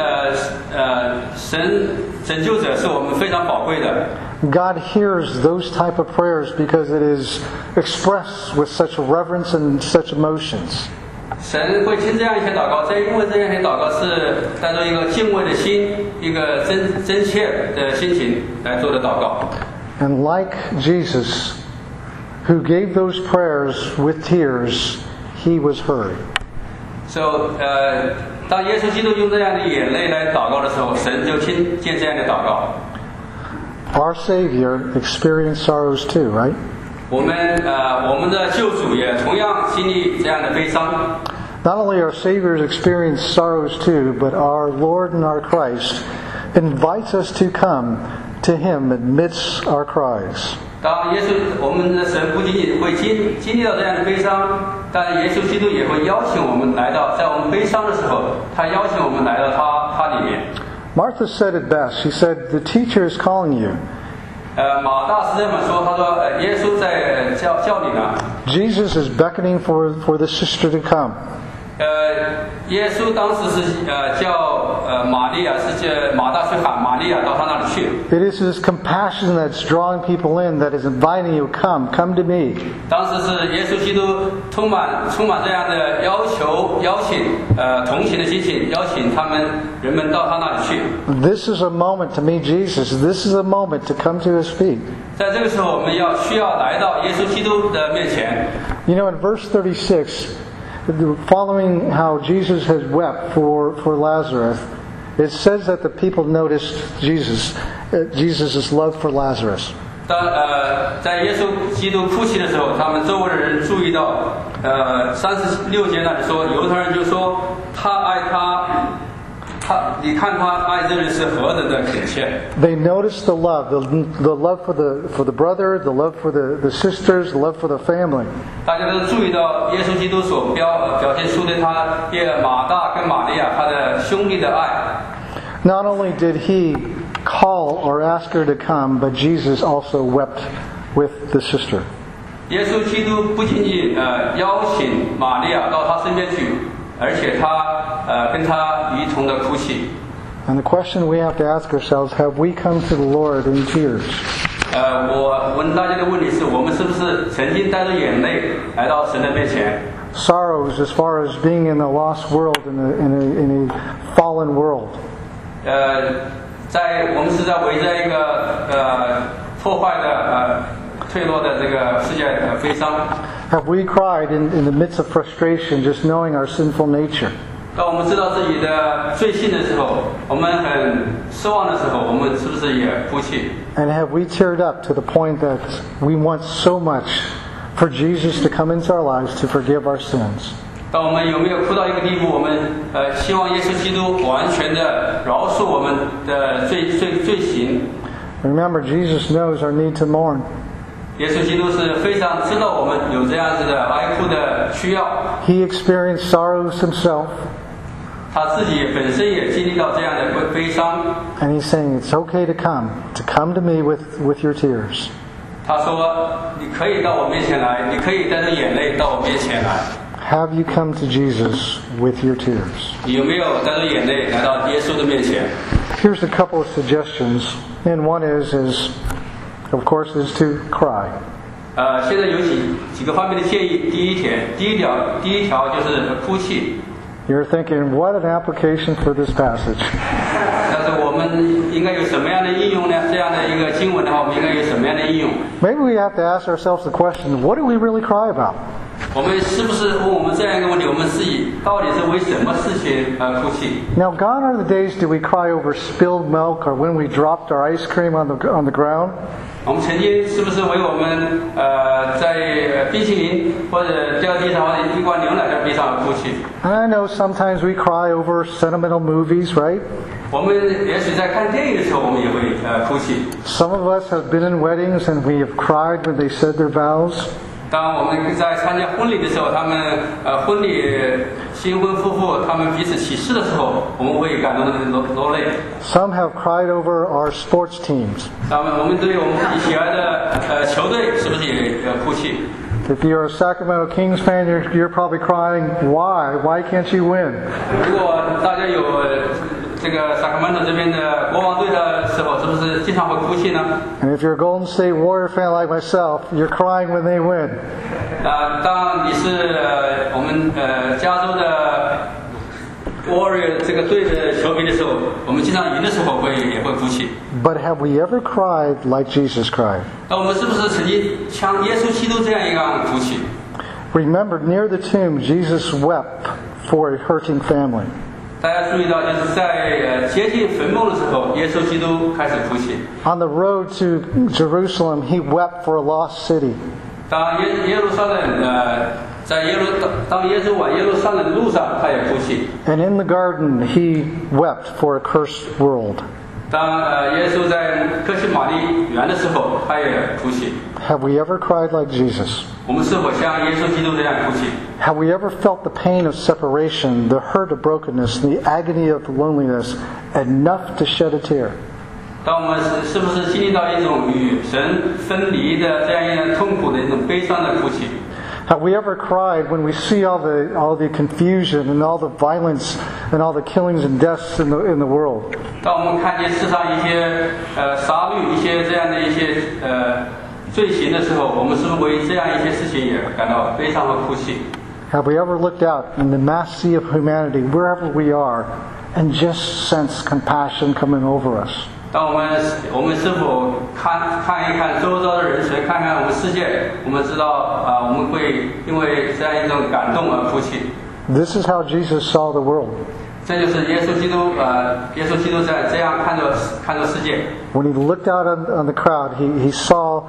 拯救者是我们非常宝贵的。 God hears those type of prayers because it is expressed with such reverence and such emotions. 神会听这样一些祷告，因为这样一些祷告是带着一个敬畏的心，一个真切的心情来做的祷告。 And like Jesus, who gave those prayers with tears, He was heard. So, 当耶稣基督用这样的眼泪来祷告的时候，神就听见这样的祷告。 Our Savior experienced sorrows too, right? 我们的救主也同样经历这样的悲伤。 Not only our Saviors experience sorrows too, but our Lord and our Christ invites us to come to Him amidst our cries. 当耶稣，我们的神不仅仅会经历到这样的悲伤，但耶稣基督也会邀请我们来到，在我们悲伤的时候，他邀请我们来到他里面。 Martha said it best. She said, "The teacher is calling you." 马大师这么说，他说，耶稣在叫你呢。 Jesus is beckoning for the sister to come. 耶稣当时是叫玛利亚，是叫马大去喊玛利亚到他那里去。 It is His compassion that's drawing people in, that is inviting you, come to me. 当时是耶稣基督充满这样的邀请同情的心情，邀请人们到他那里去。 This is a moment to meet Jesus. This is a moment to come to His feet. 在这个时候，我们需要来到耶稣基督的面前。 You know, in verse 36, following how Jesus has wept for Lazarus, it says that the people noticed Jesus' love for Lazarus. 当在耶稣基督哭泣的时候，他们周围的人注意到，36节那里说，犹太人就说他爱他，你看他爱这人是何等的恳切。 They noticed the love for the brother, the love for the sisters, the love for the family. 大家都注意到耶稣基督所表现出对马大跟玛利亚他的兄弟的爱。 Not only did He call or ask her to come, but Jesus also wept with the sister. 耶稣基督不仅仅邀请玛利亚到他身边去，而且他跟他一同的哭泣。 And the question we have to ask ourselves: Have we come to the Lord in tears? 我问大家的问题是：我们是不是曾经带着眼泪来到神的面前？ Sorrows, as far as being in a lost world, in a fallen world. 我们是围在一个破坏的脆弱的这个世界悲伤。 Have we cried in the midst of frustration, just knowing our sinful nature? 当我们知道自己的罪性的时候，我们很失望的时候，我们是不是也哭泣？ And have we teared up to the point that we want so much for Jesus to come into our lives to forgive our sins? 当我们有没有哭到一个地步，我们希望耶稣基督完全的饶恕我们的罪行？ Remember, Jesus knows our need to mourn. 耶稣基督是非常知道我们有这样子的哀哭的需要。 He experienced sorrows himself. 他自己本身也经历到这样的悲伤。 And he's saying it's okay to come to me with your tears. 他说：“你可以到我面前来，你可以带着眼泪到我面前来。” Have you come to Jesus with your tears? 你有没有带着眼泪来到耶稣的面前？ Here's a couple of suggestions, and one is of course, is to cry. 现在有几个方面的建议。第一条就是哭泣。 You're thinking, what an application for this passage. 但是我们应该有什么样的应用呢？这样的一个经文的话，我们应该有什么样的应用？ Maybe we have to ask ourselves the question, what do we really cry about? 我们是不是问我们这样一个问题？我们到底是为什么事情哭泣？ Now, gone are the days do we cry over spilled milk or when we dropped our ice cream on the ground? 我们曾经是不是为我们在冰淇淋或者掉地上或者一罐牛奶掉地上而哭泣？ And I know sometimes we cry over sentimental movies, right? 我们也许在看电影的时候，我们也会哭泣。 Some of us have been in weddings and we have cried when they said their vows. 当我们在参加婚礼的时候，他们婚礼新婚夫妇他们彼此起誓的时候，我们会感动的落泪。 Some have cried over our sports teams. 我们对我们自己喜爱的球队是不是也哭泣？ If you're a Sacramento Kings fan, you're probably crying, why? Why can't you win? 如果大家有这个萨克曼托这边的国王队的时候，是不是经常会哭泣呢？ And if you're a Golden State Warrior fan like myself, you're crying when they win. 当你是我们加州的 Warrior 这个队的球迷的时候，我们经常赢的时候也会哭泣。 But have we ever cried like Jesus cried? 那我们是不是曾经像耶稣基督这样一样哭泣？ Remember, near the tomb, Jesus wept for a hurting family. 大家注意到，就是在接近坟墓的时候，耶稣基督开始哭泣。 On the road to Jerusalem, he wept for a lost city. 当耶路撒冷当耶稣往耶路撒冷的路上，他也哭泣。 And in the garden, he wept for a cursed world. 当耶稣在客西马尼园的时候，他也哭泣。 Have we ever cried like Jesus? 我们是否像耶稣基督这样哭泣？ Have we ever felt the pain of separation, the hurt of brokenness, the agony of loneliness, enough to shed a tear? 当我们是不是经历到一种与神分离的这样一种痛苦的一种悲伤的哭泣？ Have we ever cried when we see all the confusion and all the violence and all the killings and deaths in the world? 当我们看见世上一些杀戮、一些这样的一些罪行的时候，我们是不是为这样一些事情也感到悲伤和哭泣？ Have we ever looked out in the mass sea of humanity, wherever we are, and just sense compassion coming over us? 当我们是否看一看周遭的人群，看看我们世界，我们知道我们会因为这样一种感动而哭泣。 This is how Jesus saw the world. 这就是耶稣基督在这样看着世界。 When he looked out on the crowd, he saw,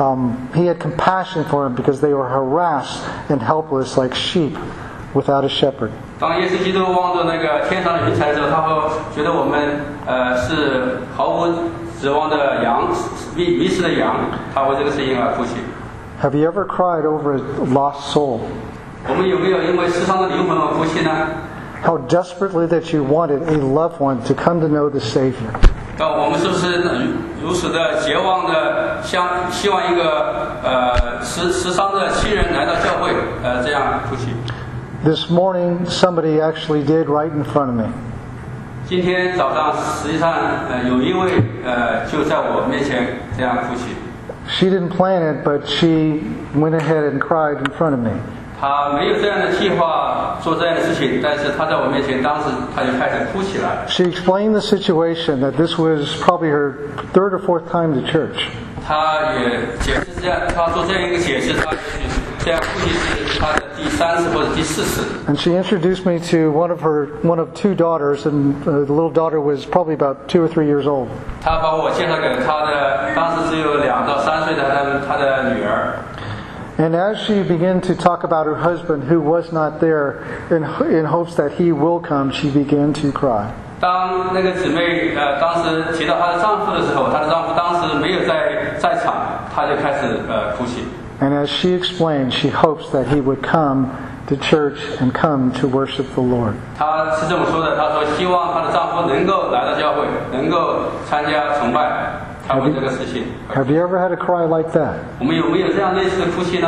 he had compassion for them because they were harassed and helpless like sheep without a shepherd. 当耶稣基督望着那个天上的云彩的时候，他会觉得我们是毫无指望的羊，迷失的羊，他为这个事情而哭泣。 Have you ever cried over a lost soul? 我们有没有因为世上的灵魂而哭泣呢？ How desperately that you wanted a loved one to come to know the Savior. 我们是不是如此的绝望的希望一个时伤的亲人来到教会这样哭泣？ This morning, somebody actually did right in front of me. 今天早上实际上有一位就在我面前这样哭泣。 She didn't plan it, but she went ahead and cried in front of me. 他没有这样的计划做这样的事情，但是他在我面前，当时他就开始哭起来。 She explained the situation that this was probably her third or fourth time to church. 他也解释这样，他做这样一个解释，他这样估计是他的第3次或者第4次。 And she introduced me to one of 2 daughters, and the little daughter was probably about 2 or 3 years old. 他把我介绍给他的当时只有2到3岁的他的女儿。 And as she began to talk about her husband who was not there in hopes that he will come, she began to cry. 当那个姊妹当时提到她的丈夫的时候，她的丈夫当时没有在场，她就开始哭泣。 And as she explained, she hopes that he would come to church and come to worship the Lord. 她是这么说的，她说希望她的丈夫能够来到教会，能够参加崇拜，她为这个事情。 Have you ever had a cry like that? 我们有没有这样类似的哭泣呢？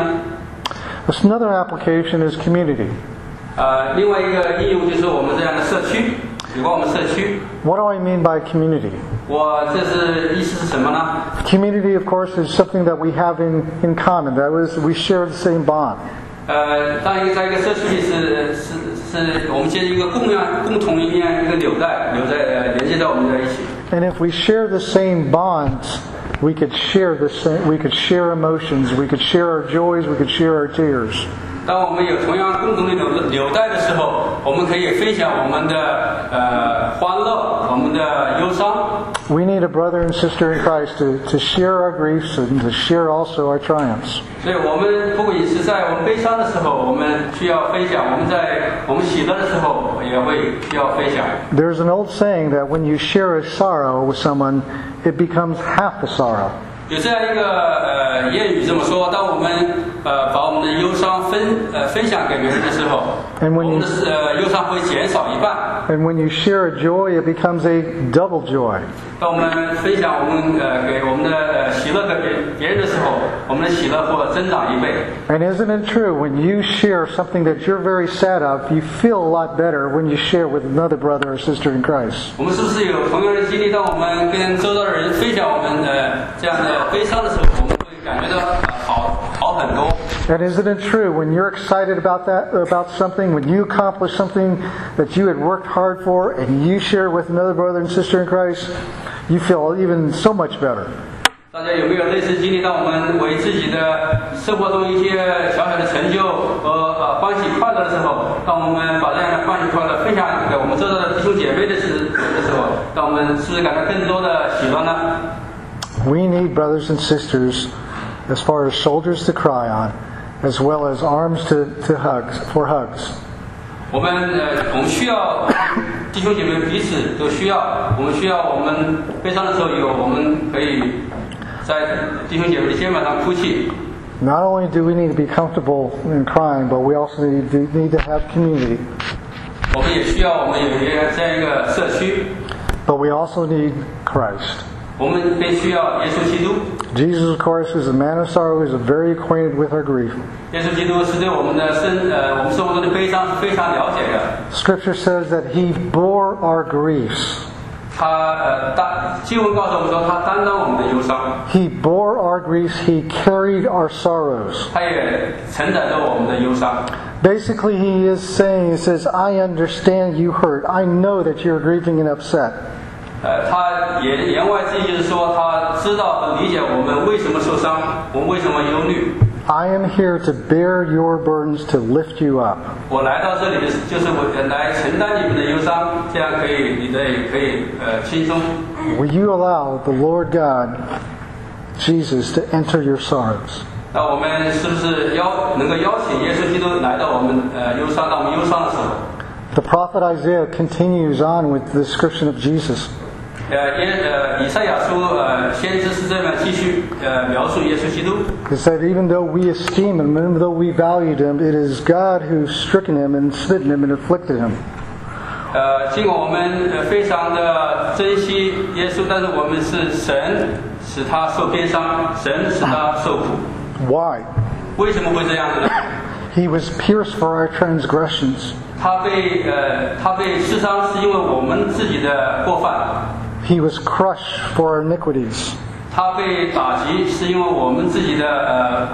Another application is community. 另外一个应用就是我们这样的社区，有关我们社区。 What do I mean by community? 我这是意思是什么呢？ Community, of course, is something that we have in common. That is, we share the same bond. 当在一个社区里是我们建立一个共同一个纽带连接到我们在一起。 And if we share the same bonds, we could share emotions, we could share our joys, we could share our tears. 当我们有同样共同的纽带的时候，我们可以分享我们的欢乐，我们的忧伤。 We need a brother and sister in Christ to share our griefs and to share also our triumphs. 所以我们不仅是在我们悲伤的时候，我们需要分享；我们在我们喜乐的时候，也会需要分享。 There's an old saying that when you share a sorrow with someone, it becomes half the sorrow. 有这样一个谚语这么说：当我们把我们的忧伤分享给别人的时候，我们的忧伤会减少一半。 And when you share a joy, it becomes a double joy. 当我们分享我们给我们的喜乐给别人的时候，我们的喜乐会增长1倍。 And isn't it true, when you share something that you're very sad of, you feel a lot better when you share with another brother or sister in Christ? 我们是不是有同样的经历？当我们跟周遭的人分享我们这样的悲伤的时候，我们会感觉到好很多。 And isn't it true, when you're excited about something, when you accomplish something that you had worked hard for, and you share with another brother and sister in Christ, you feel even so much better. 大家有没有类似经历？当我们为自己的生活中一些小小的成就和欢喜快乐的时候，当我们把这样的欢喜快乐分享给我们周遭的弟兄姐妹的时候，当我们是不是感到更多的喜乐呢？ We need brothers and sisters as far as shoulders to cry on, as well as arms for hugs. 我们需要弟兄姐妹彼此都需要，我们需要我们悲伤的时候我们可以在弟兄姐妹的肩膀上哭泣。 Not only do we need to be comfortable in crying, but we also need to have community. 我们也需要我们有这样一个社区。 But we also need Christ. 我们更需要耶稣基督。 Jesus, of course, is a man of sorrow. He's very acquainted with our grief. 耶稣基督是对我们生活中的悲伤是非常了解的。 Scripture says that He bore our griefs. 经文告诉我们说，他担当我们的忧伤。 He bore our griefs. He carried our sorrows. 他也承载着我们的忧伤。 Basically, He is saying, He says, I understand you hurt. I know that you're grieving and upset. 他言外之意就是说，他知道和理解我们为什么受伤，我们为什么忧虑。 I am here to bear your burdens, to lift you up. 我来到这里的就是来承担你们的忧伤，这样你的也可以轻松。 Will you allow the Lord God, Jesus, to enter your sorrows? 那我们是不是能够邀请耶稣基督来到我们忧伤的时候？ The prophet Isaiah continues on with the description of Jesus. 以赛亚书先知是这样继续描述耶稣基督。 He said, even though we esteem him, even though we valued him, it is God who's stricken him and smitten him and afflicted him. 尽管我们非常的珍惜耶稣，但是我们是神使他受鞭伤，神使他受苦。 Why? 为什么会这样子呢？ He was pierced for our transgressions. 他被刺伤是因为我们自己的过犯。 He was crushed for our iniquities. 他被打击是因为我们自己的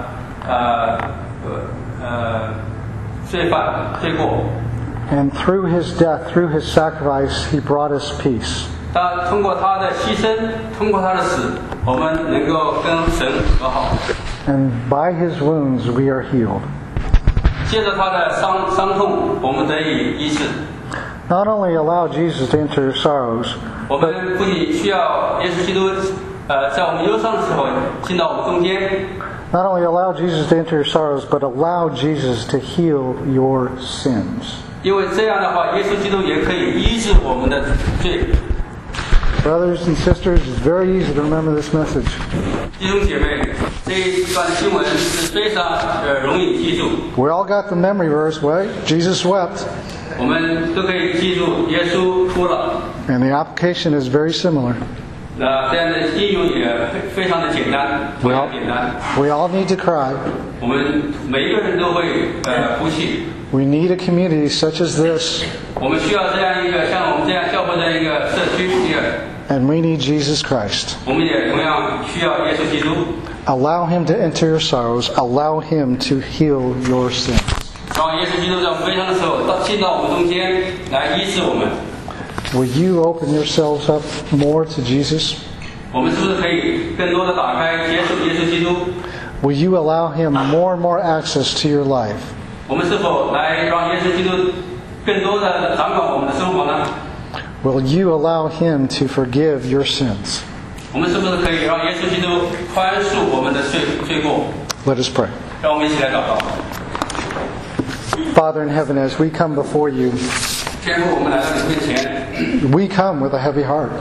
罪过。 And through his death, through his sacrifice, he brought us peace. 通过他的牺牲，通过他的死，我们能够跟神和好。 And by his wounds we are healed. 借着他的伤痛，我们得以医治。 Not only allow Jesus to enter your sorrows, 我们不仅需要耶稣基督在我们忧伤的时候进到我们中间。 Not only allow Jesus to enter your sorrows, but allow Jesus to heal your sins. 因为这样的话，耶稣基督也可以医治我们的罪。 Brothers and sisters, it's very easy to remember this message. 弟兄姐妹，这一段经文是非常容易记住。 We all got the memory verse, right? Jesus wept. 我们都可以记住耶稣哭了。 And the application is very similar. 这样的应用也非常的简单，非常简单。 We all need to cry. 我们每一个人都会哭泣。 We need a community such as this. 我们需要这样一个像我们这样教会这样一个社区一样。 And we need Jesus Christ. 我们也同样需要耶稣基督。 Allow him to enter your sorrows. Allow him to heal your sins. 让耶稣基督在我们悲伤的时候进到我们中间来医治我们。 Will you open yourselves up more to Jesus? 我们是不是可以更多的打开接受耶稣基督？ Will you allow him more and more access to your life? 我们是否来让耶稣基督更多的掌管我们的生活呢？ Will you allow him to forgive your sins? 我们是不是可以让耶稣基督宽恕我们的罪过？ Let us pray. 让我们一起来祷告。 Father in heaven, as we come before you, 天父，我们来到你面前， we come with a heavy heart.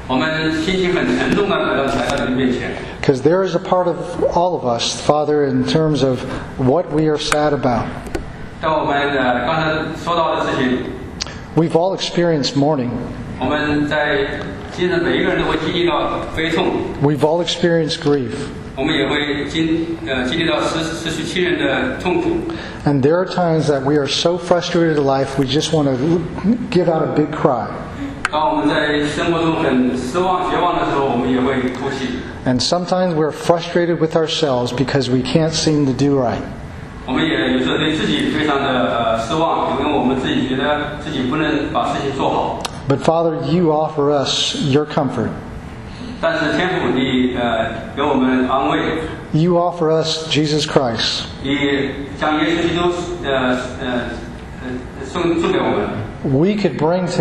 我们心情很沉重的来到你的面前。 Because there is a part of all of us, Father, in terms of what we are sad about. 但我们刚才说到的事情， We've all experienced mourning. 我们在其实每一个人都会经历到悲痛， We've all experienced grief. 我们也会经历到失去亲人的痛苦。 And there are times that we are so frustrated in life, we just want to give out a big cry. 当我们在生活中很失望、绝望的时候，我们也会哭泣。 And sometimes we're frustrated with ourselves because we can't seem to do right. 我们也有时候对自己非常的失望，因为我们自己觉得自己不能把事情做好。 But Father, you offer us your comfort. 但是天父，你给我们安慰， You offer us Jesus Christ. 你将耶稣基督送给我们。 We could bring to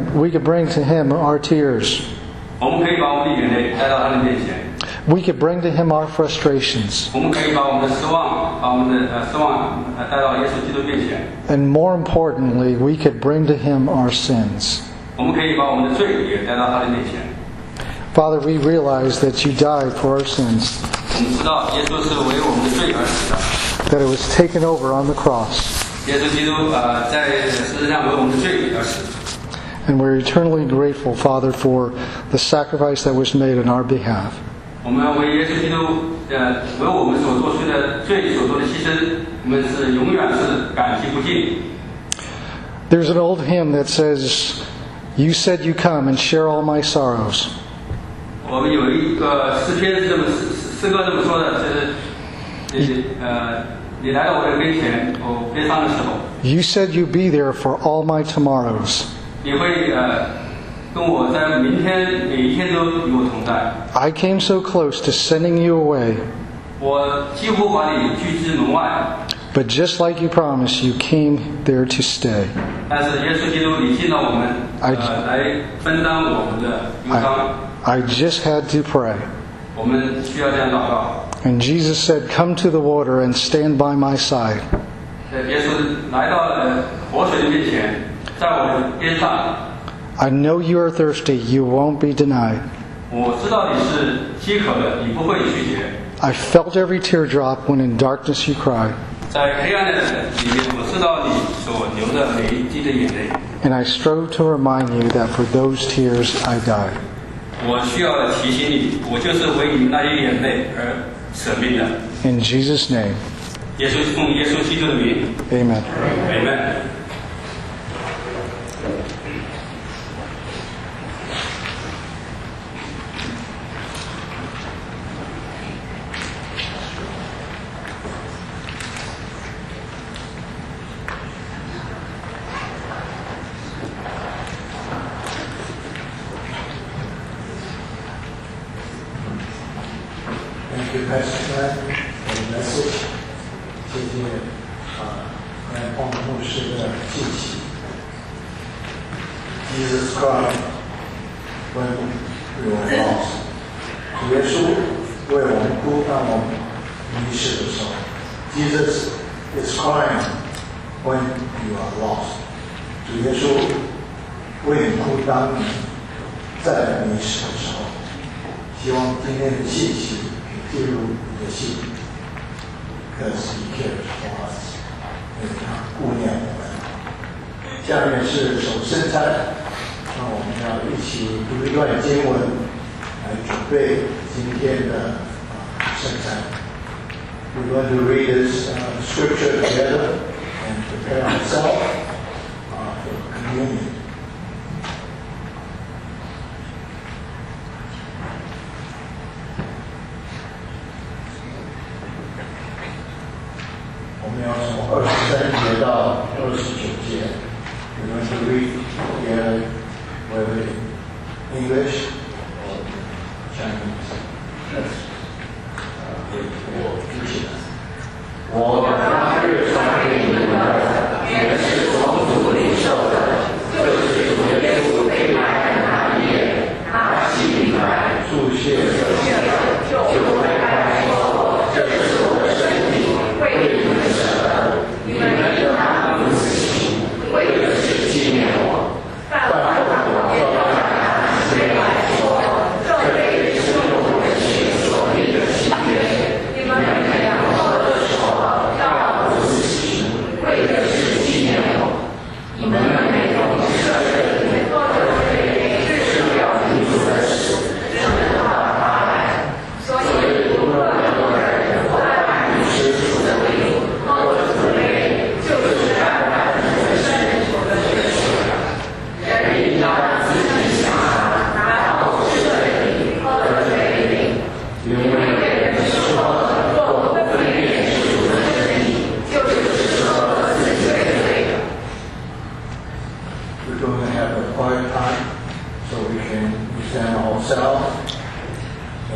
him our tears. 我们可以把我们的眼泪带到他的面前， We could bring to him our frustrations. 我们可以把我们的失望带到耶稣基督面前， And more importantly, we could bring to him our sins. 我们可以把我们的罪也带到他的面前。 Father, we realize that you died for our sins, 我们知道耶稣是为我们的罪而死的， that it was taken over on the cross. 耶稣基督在十字架为我们的罪而死。 And we're eternally grateful, Father, for the sacrifice that was made on our behalf. 我们为耶稣基督为我们所做出的罪所做的牺牲，我们是永远是感激不尽。 There's an old hymn that says, "You said you come and share all my sorrows." 我们有一个诗篇是这么诗歌这么说的，就是你来到我的跟前，我悲伤的时候， You said you'd be there for all my tomorrows. 你会跟我在明天每一天都与我同在。 I came so close to sending you away, 我几乎把你拒之门外， but just like you promised, you came there to stay. 但是耶稣基督你进到我们来分担我们的忧伤。 I just had to pray. 我们需要这样祷告。 And Jesus said, "Come to the water and stand by my side." 耶稣来到了活水的面前，在我的边上。 I know you are thirsty. You won't be denied. 我知道你是饥渴的，你不会拒绝。 I felt every teardrop when in darkness you cried. 在黑暗的里面，我知道你所流的每一滴的眼泪。 And I strove to remind you that for those tears I died. 我需要提醒你，我就是为你那些眼泪而舍命的。 In Jesus' name, 奉耶稣基督的名 amen. ，Amen。 Thank you, Pastor Frank, for the message. 谢谢彭牧师的记起。Jesus Christ, when we were lost. 主耶稣为我们哭，当我们迷失的时候。Jesus is crying when you are lost. 主耶稣为你哭，当你在迷失的时候。希望今天的信息进入你的心 ，because He cares for us， 因为他顾念我们。下面是守圣餐，那我们要一起读一段经文来准备今天的圣餐。We're going to read this scripture together and prepare ourselves for communion. 我们要从23节到29节。We're going to read together whether in English or Chinese. Or teaching us. 我当日传给你们的，原是从主领受的，就是主耶稣被卖的那一夜，他洗礼来注谢就会开说，这是我的身体，为你们舍的，你们应当如此行，为的是纪念我。犯后我要让他直接来说。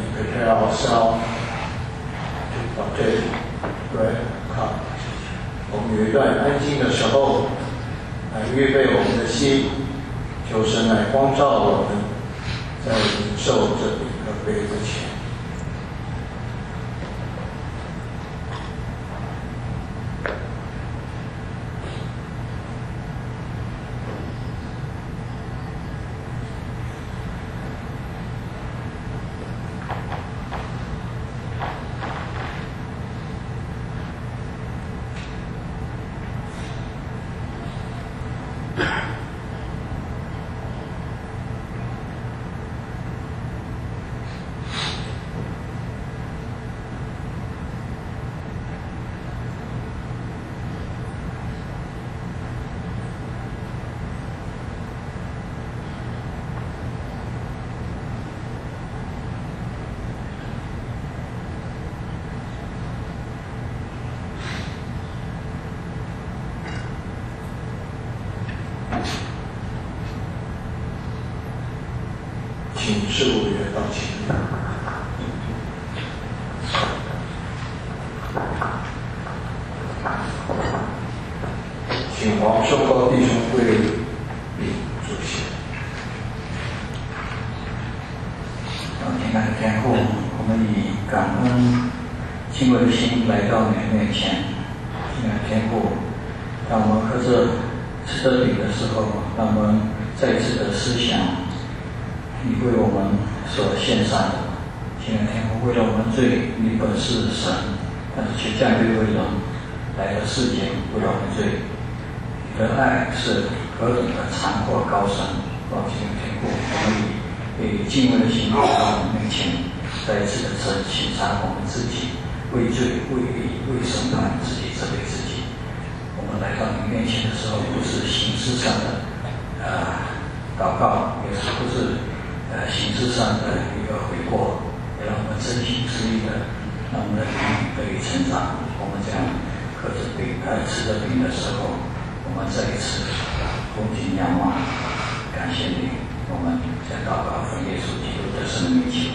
prepare ourselves to partake bread and cup. 我们有一段安静的时候，来预备我们的心，求神来光照我们，在领受这饼和杯之前。请事务员到前面。请黄寿高弟兄为饼主席。 亲爱的天父，我们以感恩敬畏的心来到你的面前。亲爱的天父，当我们喝着吃着饼的时候，让我们再次的思想你为我们所献上的。亲爱的天父，为了我们罪，你本是神，但是却降卑为人，来到世间为了我们罪。你的爱是何等的长阔高深！亲爱的天父，我们以敬畏的心来到你面前，再一次的省察我们自己，为罪、为义、为审判自己责备自己。我们来到你面前的时候，不是形式上的祷告，也是不是形式上的一个悔过，也让我们真心实意的，让我们的灵得以成长。我们这样喝着饼、吃着饼的时候，我们再一次恭敬仰望，感谢你。我们在祷告奉耶稣基督的圣名求。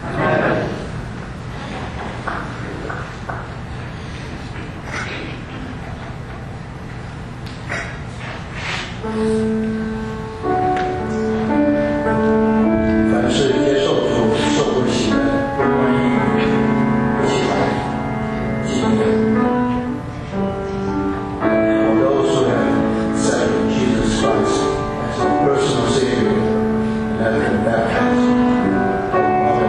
凡是接受主受过洗的，欢迎一起来纪念。For those who have accepted Jesus Christ as a personal Savior and have been baptized,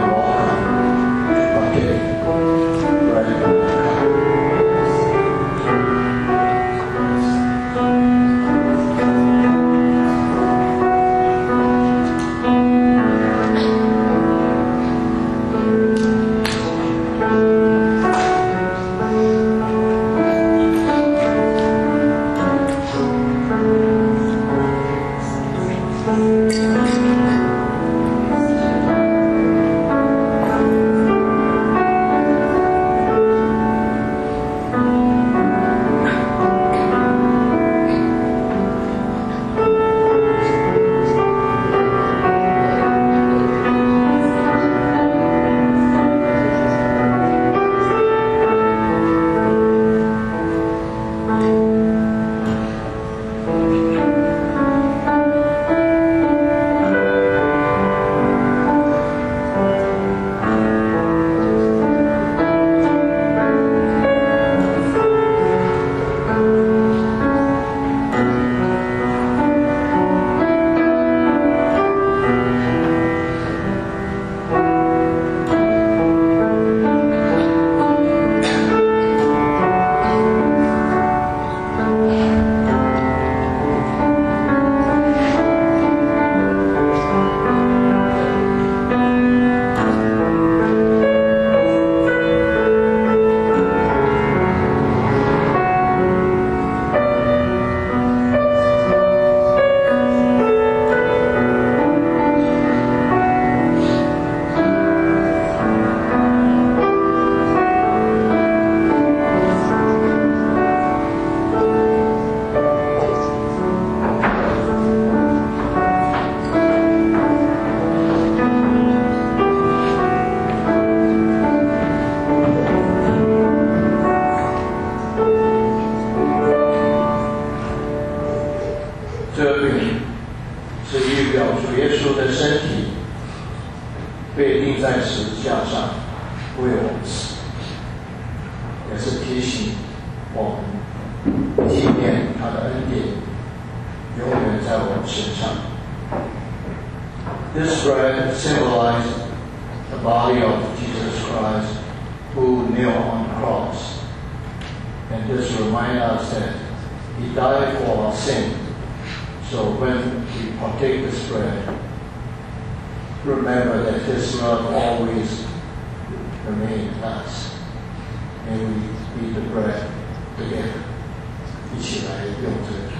十字架上为我们死，也是提醒我们纪念他的恩典永远在我们身上。This bread symbolized the body of Jesus Christ who knelt on the cross. And this reminds us that He died for our sin. So when we partake this bread, remember that His love always remains in us. May we eat the bread together. 一起来用这个。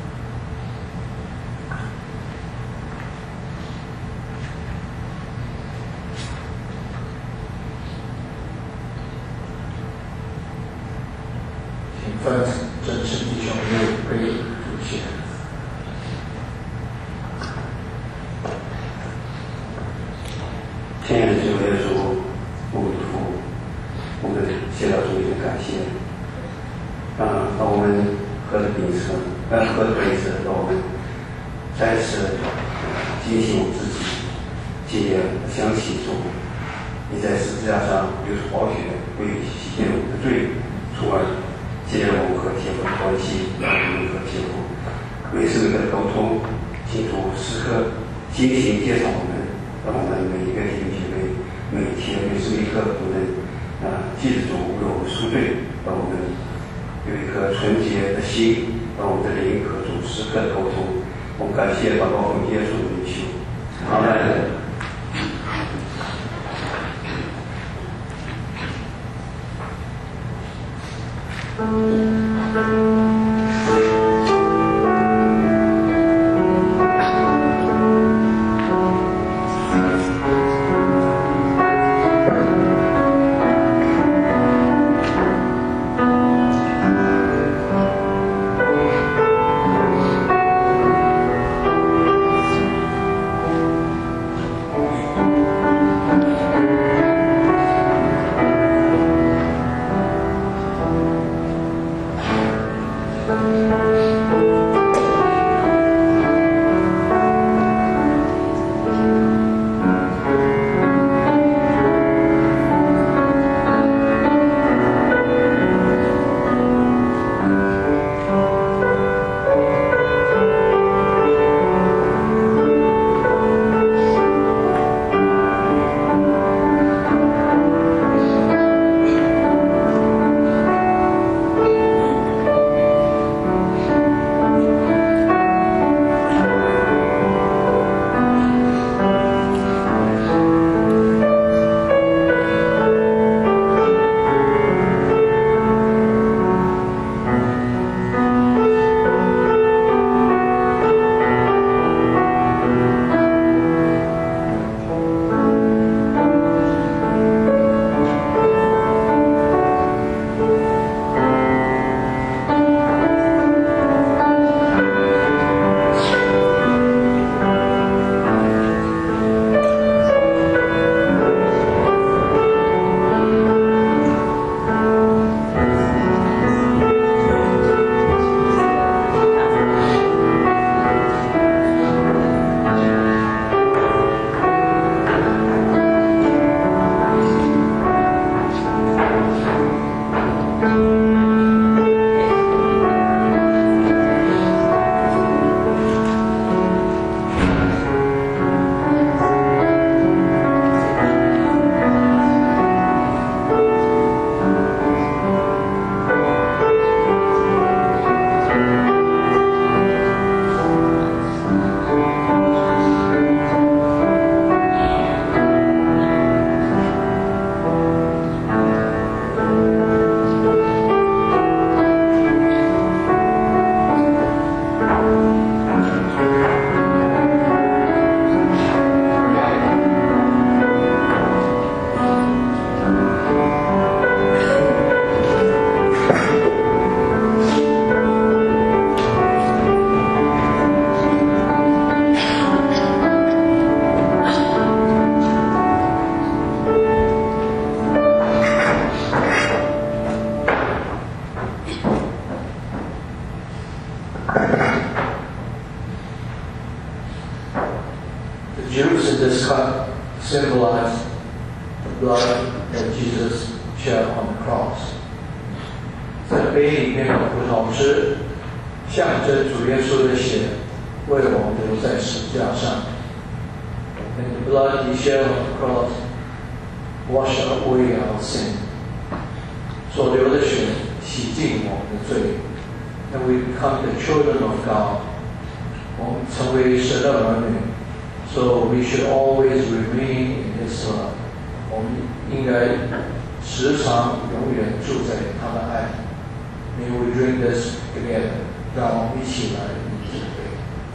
请分真实弟兄们可以出现。 亲爱的主耶稣，我们的父，我们谢到主的感谢。让我们喝着饼吃，喝着杯子，让我们再次警醒我自己，纪念想起主，你在十字架上流出宝血，为洗净我们的罪，从而纪念我们和天父的关系，让我们和天父每时每刻的沟通，请主时刻精心介绍我们，让我们每一个弟兄姐妹每天每时每刻都能记得主为我们赎罪，让我们有一颗纯洁的心，让我们的灵和主时刻的沟通。我们感谢祷告奉耶稣的名求，阿门。 blood that Jesus shed on the cross. 在杯里面的葡萄汁象征主耶稣的血为我们流在十字架上。And the blood he shed on the cross wash away our sin. 所流的血洗净我们的罪。And we become the children of God. 我们成为神的儿女。So we should always remain in His love. 我们应该时常永远住在他的爱。May we drink this together. 让我们一起来饮这杯。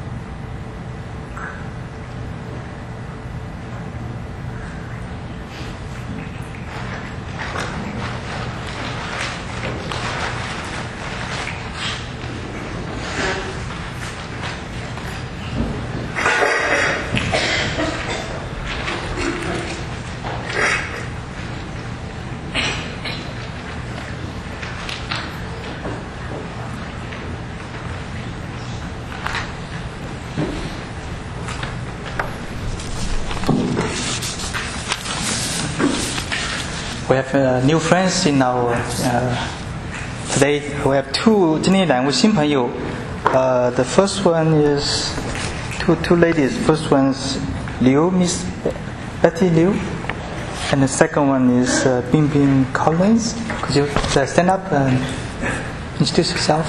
We have new friends in our today. We have two 今天两位新朋友。The first one is two ladies. First one's Liu, Miss Betty Liu, and the second one is Bing Bing Collins. Could you stand up and introduce yourself?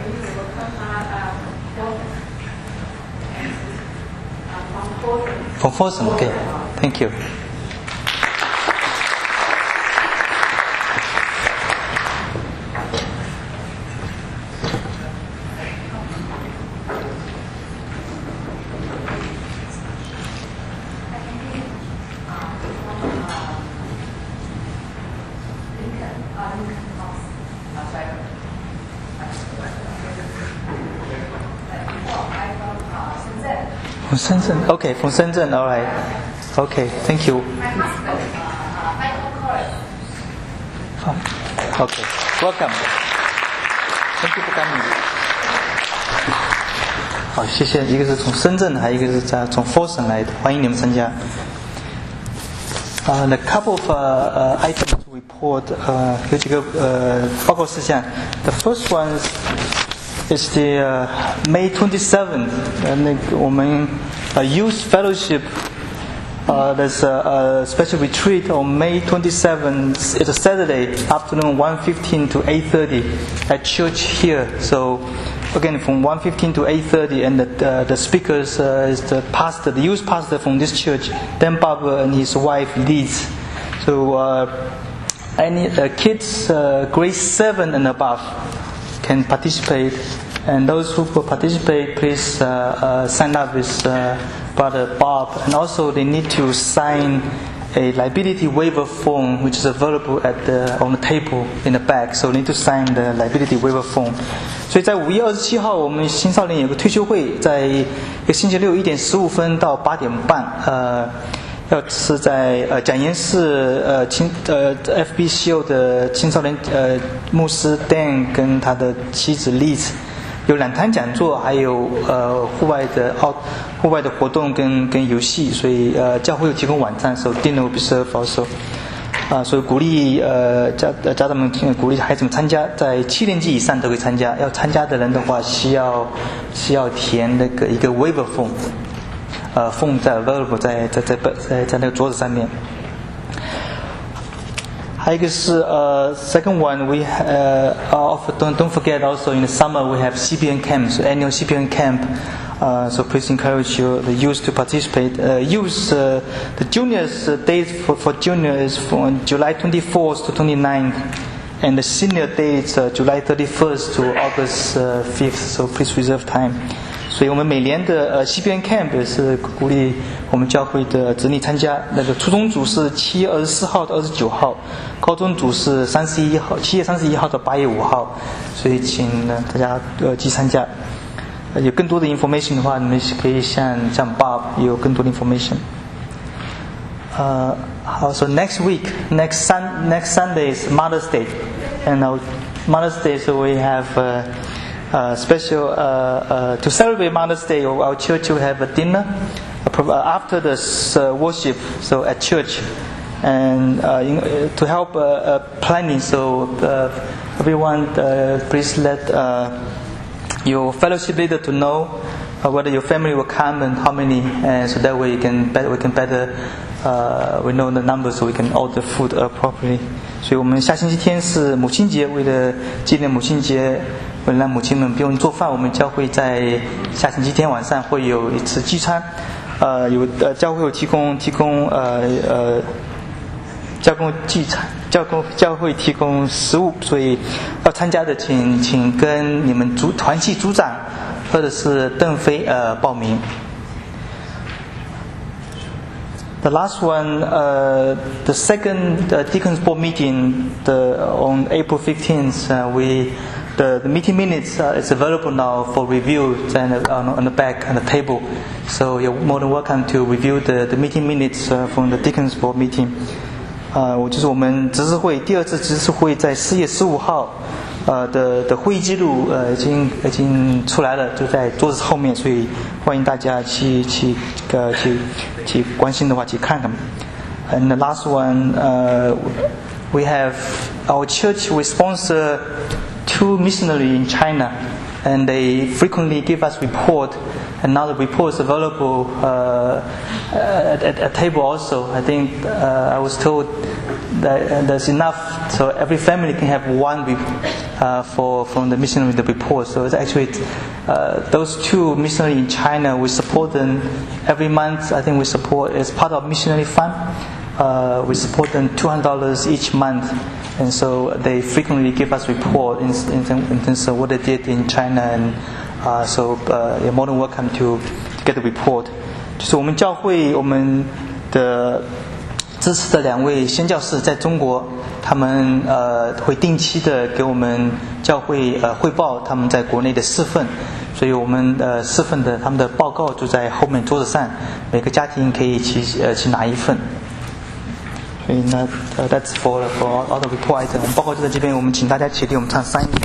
From Folsom. Okay. Thank you. From Shenzhen. Okay, from Shenzhen. All right. Okay, thank you. My husband, Michael Kors. Okay, welcome. Thank you for coming. 好，谢谢。一个是从深圳，还有一个是从 Folsom 来的，欢迎你们参加。The couple of items to report 有几个报告事项。The first one is the May 27th 那个我们Youth Fellowship. There's a special retreat on May 27th. It's a Saturday afternoon, 1:15 to 8:30 at church here. So again, from 1:15 to 8:30, and the speakers is the pastor, the youth pastor from this church, Dan Barber, and his wife Liz. So any kids grade 7 and above can participate, and those who will participate, please sign up with Brother Bob, and also they need to sign a liability waiver form, which is available on the table in the back. So need to sign the liability waiver form. 所以在5月27号，我们青少年有个退休会，在一个星期六1点15分到8点半，要是在讲言室FBCO 的青少年牧师 Dan 跟他的妻子 Liz。有2堂讲座，还有户外的活动跟游戏，所以教会有提供晚餐，so dinner will be served also。所以鼓励家长们鼓励孩子们参加，在7年级以上都可以参加。要参加的人的话，需要填那个一个 waiver form，form 在 available 在那个桌子上面。还有一个是second one we don't forget also in the summer we have CPN camps, annual CPN camp. So please encourage the youth to participate. The juniors date for junior is from July 24th to 29th, and the senior date is July 31st to August 5th. So please reserve time. 所以我们每年的CPN camp 也是鼓励我们教会的子女参加。那个初中组是7月24号到29号，高中组是7月31号到8月5号。所以请大家积极参加。有更多的 information 的话，你们可以向 Bob 有更多的 information。So next Sunday is Mother's Day, and Mother's Day, so we have special to celebrate Mother's Day. Our church will have a dinner after the worship. So at church, and to help planning. So everyone, please let your fellowship leader to know whether your family will come and how many, and so that way we can better we know the numbers, so we can order food properly. 所以我们下星期天是母亲节，为了纪念母亲节，为了让母亲们不用做饭，我们教会在下星期天晚上会有一次聚餐。教会有提供教会提供食物，所以要参加的请跟你们团契组长或者是邓飞报名。The last one, the second Deacons Board meeting on April 15th, the meeting minutes is available now for review on the back on the table. So you're more than welcome to review the meeting minutes from the Deacons Board meeting. 就是我们执事会第二次执事会在4月15号的会议记录已经出来了，就在桌子后面，所以欢迎大家去关心的话去看看。And the last one, we have our church. We sponsor 2 missionaries in China, and they frequently give us report. And now the report is available at table also. I think I was told that there's enough, so every family can have one from the missionary the report. So it's actually those 2 missionaries in China. We support them every month. I think we support as part of missionary fund. We support them $200 each month, and so they frequently give us report in terms of what they did in China, and so you're more than welcome to get the report. 就是我们教会我们的支持的2位宣教士在中国，他们会定期的给我们教会汇报他们在国内的侍奉，所以我们侍奉的他们的报告就在后面桌子上，每个家庭可以去拿一份。所以呢，that's for all the report item。报告就在这边，我们请大家起立，我们唱3音。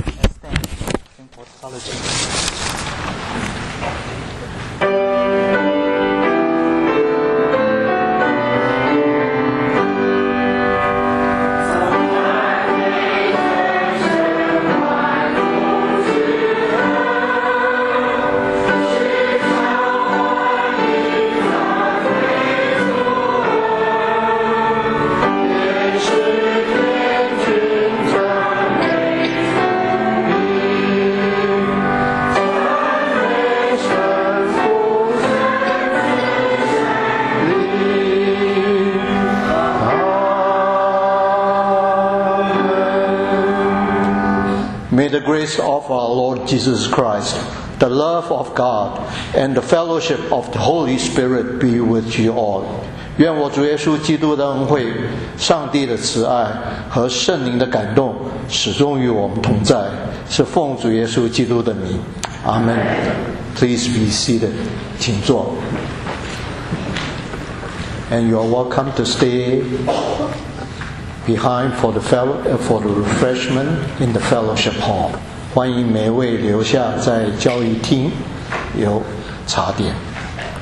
May the grace of our Lord Jesus Christ, the love of God, and the fellowship of the Holy Spirit be with you all. 愿我主耶稣基督的恩惠、上帝的慈爱和圣灵的感动始终与我们同在，是奉主耶稣基督的名。阿门。Please be seated. 请坐。And you are welcome to stay behind for the refreshment in the fellowship hall. 欢迎每位留下在交易厅有茶点。